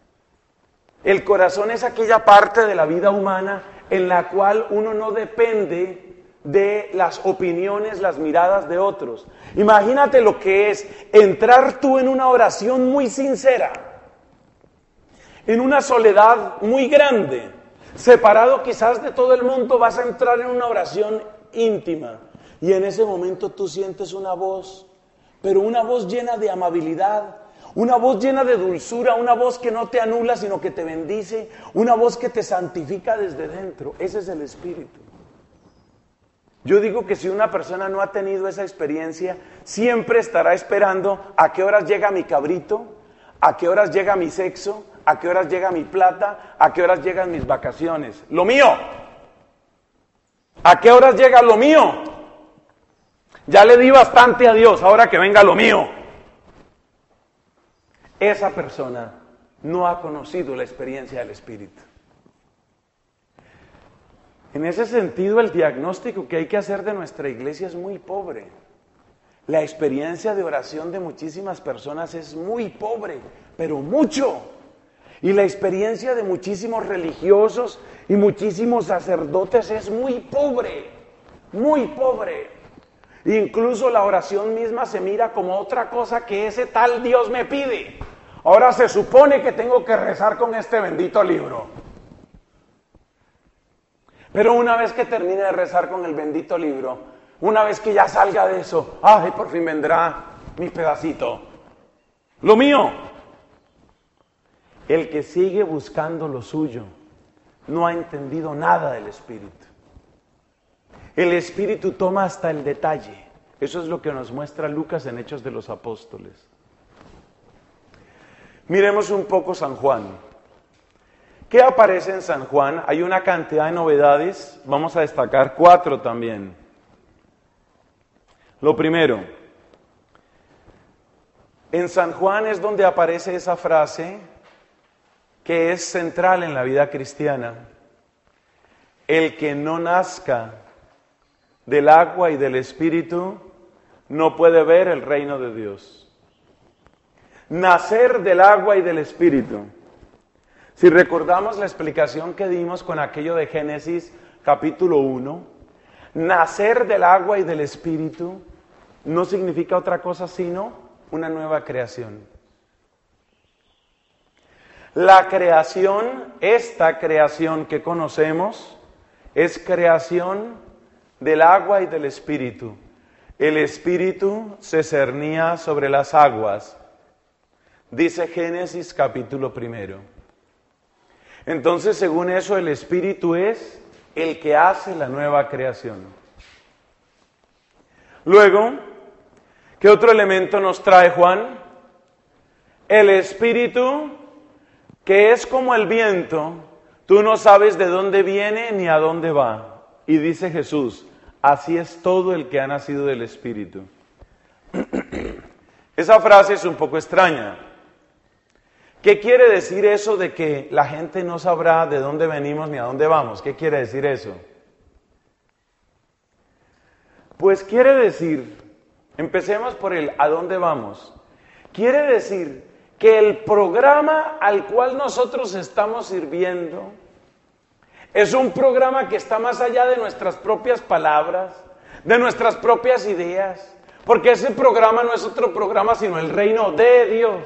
El corazón es aquella parte de la vida humana en la cual uno no depende de las opiniones, las miradas de otros. Imagínate lo que es entrar tú en una oración muy sincera, en una soledad muy grande, separado quizás de todo el mundo, vas a entrar en una oración íntima. Y en ese momento tú sientes una voz, pero una voz llena de amabilidad, una voz llena de dulzura, una voz que no te anula sino que te bendice, una voz que te santifica desde dentro. Ese es el Espíritu. Yo digo que si una persona no ha tenido esa experiencia, siempre estará esperando a qué horas llega mi cabrito, a qué horas llega mi sexo, a qué horas llega mi plata, a qué horas llegan mis vacaciones. ¡Lo mío! ¿A qué horas llega lo mío? Ya le di bastante a Dios, ahora que venga lo mío. Esa persona no ha conocido la experiencia del Espíritu. En ese sentido, el diagnóstico que hay que hacer de nuestra iglesia es muy pobre. La experiencia de oración de muchísimas personas es muy pobre, pero mucho. Y la experiencia de muchísimos religiosos y muchísimos sacerdotes es muy pobre, muy pobre. Incluso la oración misma se mira como otra cosa que ese tal Dios me pide. Ahora se supone que tengo que rezar con este bendito libro. Pero una vez que termine de rezar con el bendito libro, una vez que ya salga de eso, ¡ay, por fin vendrá mi pedacito! ¡Lo mío! El que sigue buscando lo suyo no ha entendido nada del Espíritu. El Espíritu toma hasta el detalle. Eso es lo que nos muestra Lucas en Hechos de los Apóstoles. Miremos un poco San Juan. ¿Qué aparece en San Juan? Hay una cantidad de novedades, vamos a destacar 4 también. Lo primero, en San Juan es donde aparece esa frase que es central en la vida cristiana. El que no nazca del agua y del Espíritu no puede ver el reino de Dios. Nacer del agua y del Espíritu. Si recordamos la explicación que dimos con aquello de Génesis capítulo 1, nacer del agua y del Espíritu no significa otra cosa sino una nueva creación. La creación, esta creación que conocemos, es creación del agua y del Espíritu. El Espíritu se cernía sobre las aguas, dice Génesis capítulo 1. Entonces, según eso, el Espíritu es el que hace la nueva creación. Luego, ¿qué otro elemento nos trae Juan? El Espíritu, que es como el viento, tú no sabes de dónde viene ni a dónde va. Y dice Jesús, así es todo el que ha nacido del Espíritu. Esa frase es un poco extraña. ¿Qué quiere decir eso de que la gente no sabrá de dónde venimos ni a dónde vamos? ¿Qué quiere decir eso? Pues quiere decir, empecemos por el ¿a dónde vamos? Quiere decir que el programa al cual nosotros estamos sirviendo es un programa que está más allá de nuestras propias palabras, de nuestras propias ideas, porque ese programa no es otro programa sino el reino de Dios.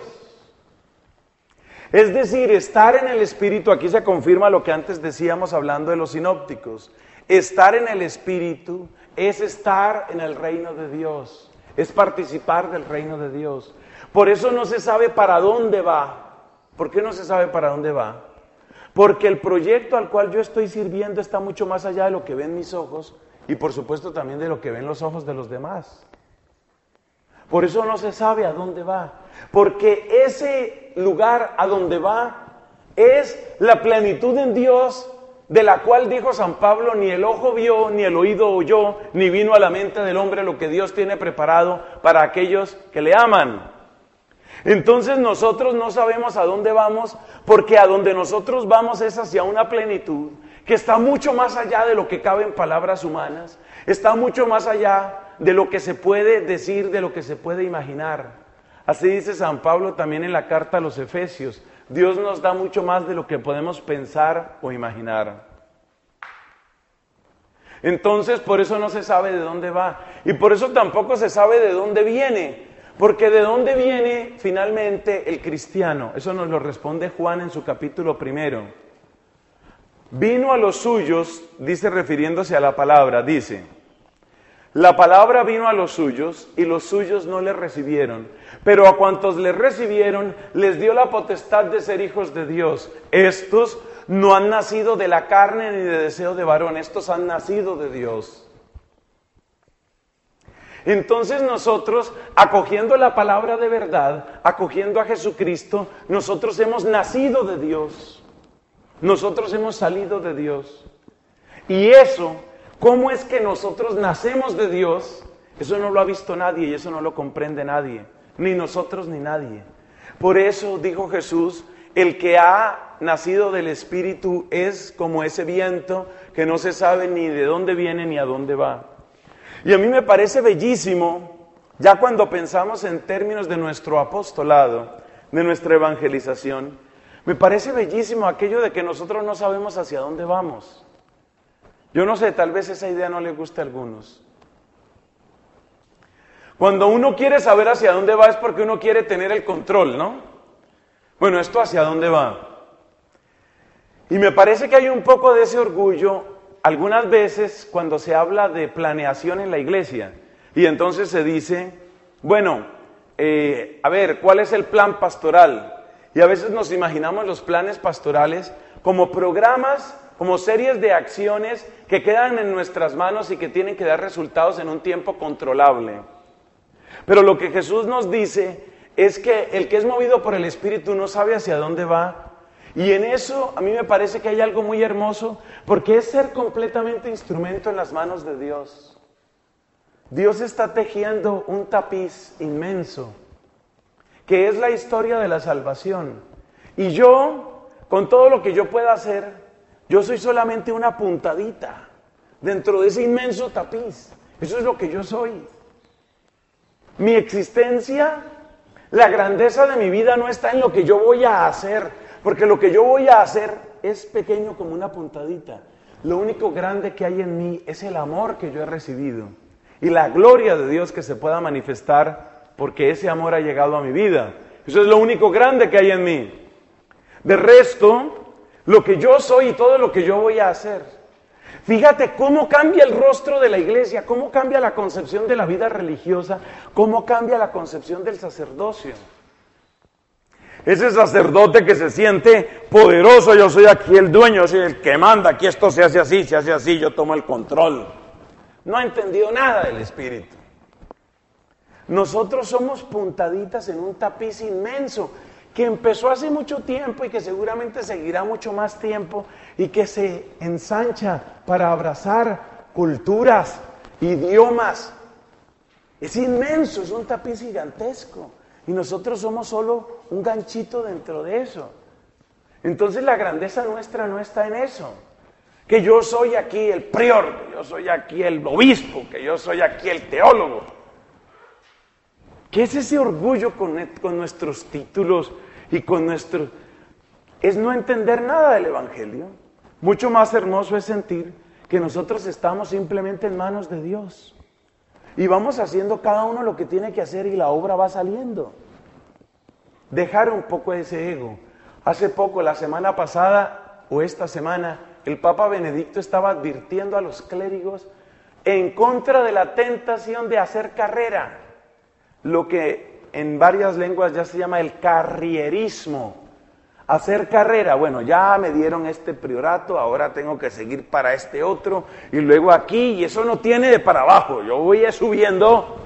Es decir, estar en el Espíritu, aquí se confirma lo que antes decíamos hablando de los sinópticos. Estar en el Espíritu es estar en el reino de Dios, es participar del reino de Dios. Por eso no se sabe para dónde va. ¿Por qué no se sabe para dónde va? Porque el proyecto al cual yo estoy sirviendo está mucho más allá de lo que ven mis ojos y por supuesto también de lo que ven los ojos de los demás. Por eso no se sabe a dónde va, porque ese lugar a donde va es la plenitud en Dios, de la cual dijo San Pablo, ni el ojo vio, ni el oído oyó, ni vino a la mente del hombre lo que Dios tiene preparado para aquellos que le aman. Entonces nosotros no sabemos a dónde vamos, porque a donde nosotros vamos es hacia una plenitud que está mucho más allá de lo que cabe en palabras humanas, está mucho más allá de lo que se puede decir, de lo que se puede imaginar. Así dice San Pablo también en la carta a los Efesios, Dios nos da mucho más de lo que podemos pensar o imaginar. Entonces, por eso no se sabe de dónde va, y por eso tampoco se sabe de dónde viene, porque de dónde viene finalmente el cristiano, eso nos lo responde Juan en su capítulo 1. Vino a los suyos, dice refiriéndose a la palabra, dice, la palabra vino a los suyos y los suyos no le recibieron, pero a cuantos le recibieron les dio la potestad de ser hijos de Dios. Estos no han nacido de la carne ni de deseo de varón, estos han nacido de Dios. Entonces nosotros, acogiendo la palabra de verdad, acogiendo a Jesucristo, nosotros hemos nacido de Dios. Nosotros hemos salido de Dios. Y eso, ¿cómo es que nosotros nacemos de Dios? Eso no lo ha visto nadie y eso no lo comprende nadie. Ni nosotros ni nadie. Por eso dijo Jesús, el que ha nacido del Espíritu es como ese viento que no se sabe ni de dónde viene ni a dónde va. Y a mí me parece bellísimo, ya cuando pensamos en términos de nuestro apostolado, de nuestra evangelización, me parece bellísimo aquello de que nosotros no sabemos hacia dónde vamos. Yo no sé, tal vez esa idea no le guste a algunos. Cuando uno quiere saber hacia dónde va es porque uno quiere tener el control, ¿no? Bueno, ¿esto hacia dónde va? Y me parece que hay un poco de ese orgullo algunas veces cuando se habla de planeación en la iglesia. Y entonces se dice, bueno, a ver, ¿cuál es el plan pastoral? Y a veces nos imaginamos los planes pastorales como programas, como series de acciones que quedan en nuestras manos y que tienen que dar resultados en un tiempo controlable. Pero lo que Jesús nos dice es que el que es movido por el Espíritu no sabe hacia dónde va. Y en eso a mí me parece que hay algo muy hermoso, porque es ser completamente instrumento en las manos de Dios. Dios está tejiendo un tapiz inmenso, que es la historia de la salvación. Y yo, con todo lo que yo pueda hacer, yo soy solamente una puntadita dentro de ese inmenso tapiz. Eso es lo que yo soy. Mi existencia, la grandeza de mi vida no está en lo que yo voy a hacer, porque lo que yo voy a hacer es pequeño como una puntadita. Lo único grande que hay en mí es el amor que yo he recibido y la gloria de Dios que se pueda manifestar porque ese amor ha llegado a mi vida. Eso es lo único grande que hay en mí. De resto, lo que yo soy y todo lo que yo voy a hacer. Fíjate cómo cambia el rostro de la iglesia, cómo cambia la concepción de la vida religiosa, cómo cambia la concepción del sacerdocio. Ese sacerdote que se siente poderoso, yo soy aquí el dueño, yo soy el que manda, aquí esto se hace así, yo tomo el control. No ha entendido nada del Espíritu. Nosotros somos puntaditas en un tapiz inmenso que empezó hace mucho tiempo y que seguramente seguirá mucho más tiempo y que se ensancha para abrazar culturas, idiomas. Es inmenso, es un tapiz gigantesco y nosotros somos solo un ganchito dentro de eso. Entonces la grandeza nuestra no está en eso, que yo soy aquí el prior, que yo soy aquí el obispo, que yo soy aquí el teólogo. ¿Qué es ese orgullo con nuestros títulos y con nuestro... Es no entender nada del Evangelio. Mucho más hermoso es sentir que nosotros estamos simplemente en manos de Dios. Y vamos haciendo cada uno lo que tiene que hacer y la obra va saliendo. Dejar un poco ese ego. Hace poco, la semana pasada o esta semana, el Papa Benedicto estaba advirtiendo a los clérigos en contra de la tentación de hacer carrera. Lo que en varias lenguas ya se llama el carrierismo. Hacer carrera, bueno, ya me dieron este priorato, ahora tengo que seguir para este otro, y luego aquí, y eso no tiene de para abajo, yo voy subiendo.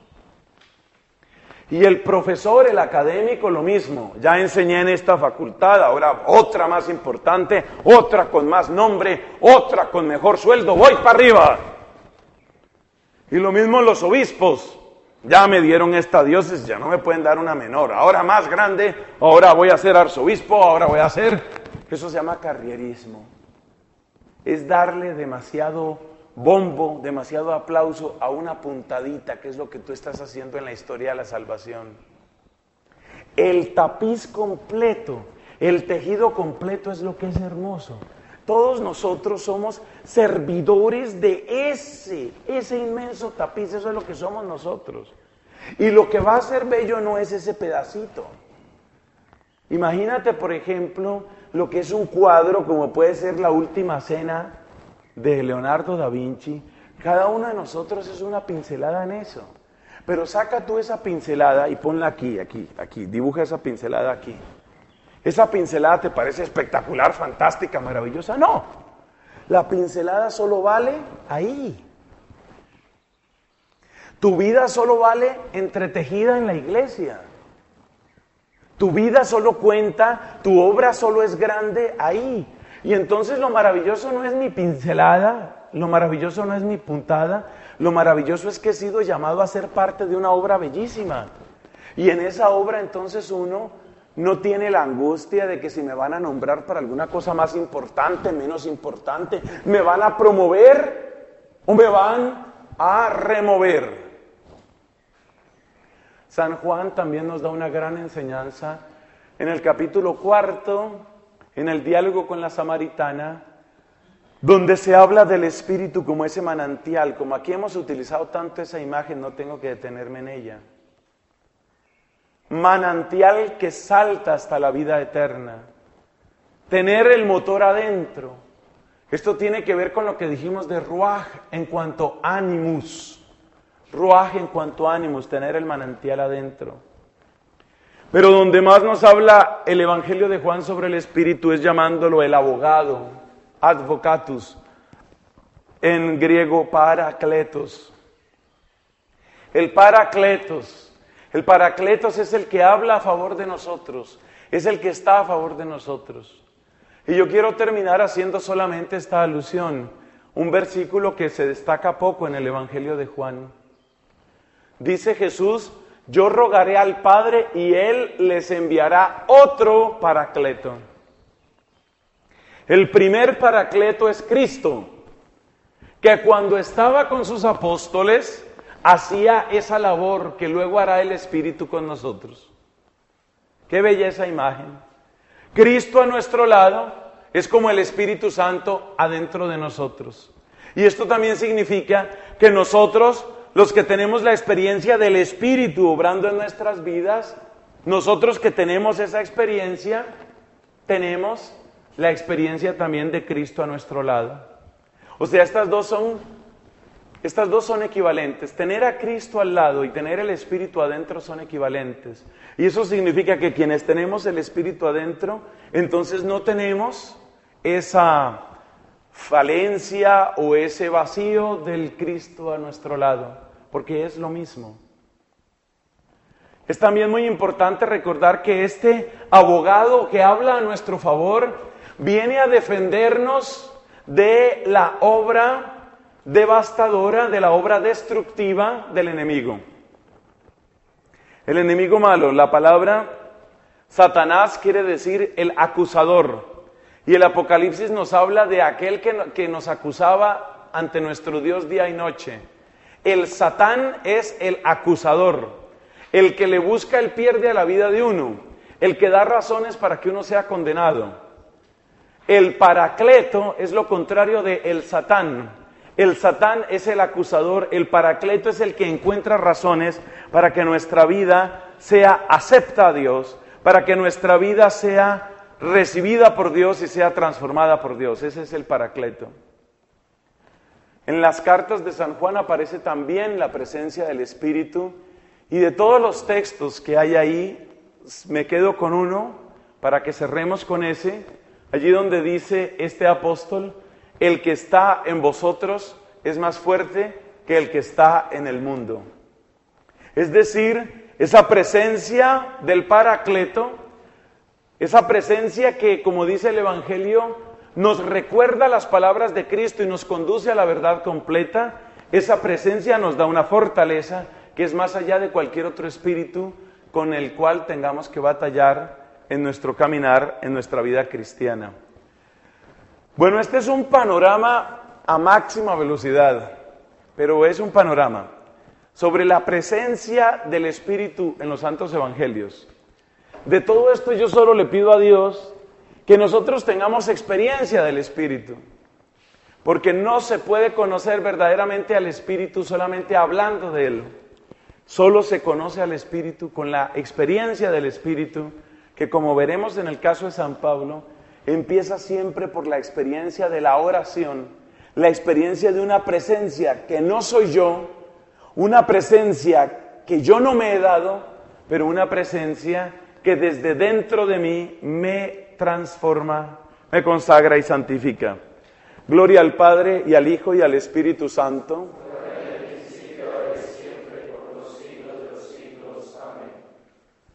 Y el profesor, el académico, lo mismo, ya enseñé en esta facultad, ahora otra más importante, otra con más nombre, otra con mejor sueldo, voy para arriba. Y lo mismo los obispos. Ya me dieron esta diócesis, ya no me pueden dar una menor. Ahora más grande, ahora voy a ser arzobispo, ahora voy a ser... Eso se llama carrierismo. Es darle demasiado bombo, demasiado aplauso a una puntadita, que es lo que tú estás haciendo en la historia de la salvación. El tapiz completo, el tejido completo es lo que es hermoso. Todos nosotros somos servidores de ese inmenso tapiz, eso es lo que somos nosotros. Y lo que va a ser bello no es ese pedacito. Imagínate, por ejemplo, lo que es un cuadro como puede ser La Última Cena de Leonardo da Vinci. Cada uno de nosotros es una pincelada en eso. Pero saca tú esa pincelada y ponla aquí, dibuja esa pincelada aquí. ¿Esa pincelada te parece espectacular, fantástica, maravillosa? No, la pincelada solo vale ahí. Tu vida solo vale entretejida en la iglesia. Tu vida solo cuenta, tu obra solo es grande ahí. Y entonces lo maravilloso no es mi pincelada, lo maravilloso no es mi puntada, lo maravilloso es que he sido llamado a ser parte de una obra bellísima. Y en esa obra entonces uno no tiene la angustia de que si me van a nombrar para alguna cosa más importante, menos importante, me van a promover o me van a remover. San Juan también nos da una gran enseñanza en el capítulo 4, en el diálogo con la samaritana, donde se habla del Espíritu como ese manantial. Como aquí hemos utilizado tanto esa imagen, no tengo que detenerme en ella. Manantial que salta hasta la vida eterna. Tener el motor adentro. Esto tiene que ver con lo que dijimos de Ruaj en cuanto a animus. Ruaj en cuanto a animus, tener el manantial adentro. Pero donde más nos habla el Evangelio de Juan sobre el Espíritu es llamándolo el abogado, advocatus, en griego parakletos. El parakletos. El Paracletos es el que habla a favor de nosotros, es el que está a favor de nosotros. Y yo quiero terminar haciendo solamente esta alusión, un versículo que se destaca poco en el Evangelio de Juan. Dice Jesús: yo rogaré al Padre y Él les enviará otro Paracleto. El primer Paracleto es Cristo, que cuando estaba con sus apóstoles hacía esa labor que luego hará el Espíritu con nosotros. ¡Qué belleza imagen! Cristo a nuestro lado es como el Espíritu Santo adentro de nosotros. Y esto también significa que nosotros, los que tenemos la experiencia del Espíritu obrando en nuestras vidas, nosotros que tenemos esa experiencia, tenemos la experiencia también de Cristo a nuestro lado. O sea, estas dos son equivalentes. Tener a Cristo al lado y tener el Espíritu adentro son equivalentes. Y eso significa que quienes tenemos el Espíritu adentro, entonces no tenemos esa falencia o ese vacío del Cristo a nuestro lado, porque es lo mismo. Es también muy importante recordar que este abogado que habla a nuestro favor viene a defendernos de la obra devastadora, de la obra destructiva del enemigo. El enemigo malo, la palabra Satanás quiere decir el acusador. Y el Apocalipsis nos habla de aquel que nos acusaba ante nuestro Dios día y noche. El Satán es el acusador. El que le busca el pierde a la vida de uno. El que da razones para que uno sea condenado. El Paracleto es lo contrario de el Satán. El Satán es el acusador. El Paracleto es el que encuentra razones para que nuestra vida sea acepta a Dios. Para que nuestra vida sea recibida por Dios y sea transformada por Dios. Ese es el Paracleto. En las cartas de San Juan aparece también la presencia del Espíritu, y de todos los textos que hay ahí, me quedo con uno para que cerremos con ese, allí donde dice este apóstol: el que está en vosotros es más fuerte que el que está en el mundo. Es decir, esa presencia del Paracleto, esa presencia que, como dice el Evangelio, nos recuerda las palabras de Cristo y nos conduce a la verdad completa. Esa presencia nos da una fortaleza que es más allá de cualquier otro espíritu con el cual tengamos que batallar en nuestro caminar, en nuestra vida cristiana. Bueno, este es un panorama a máxima velocidad, pero es un panorama sobre la presencia del Espíritu en los santos evangelios. De todo esto yo solo le pido a Dios que nosotros tengamos experiencia del Espíritu, porque no se puede conocer verdaderamente al Espíritu solamente hablando de Él. Solo se conoce al Espíritu con la experiencia del Espíritu, que, como veremos en el caso de San Pablo, empieza siempre por la experiencia de la oración, la experiencia de una presencia que no soy yo, una presencia que yo no me he dado, pero una presencia que desde dentro de mí me transforma, me consagra y santifica. Gloria al Padre, y al Hijo, y al Espíritu Santo.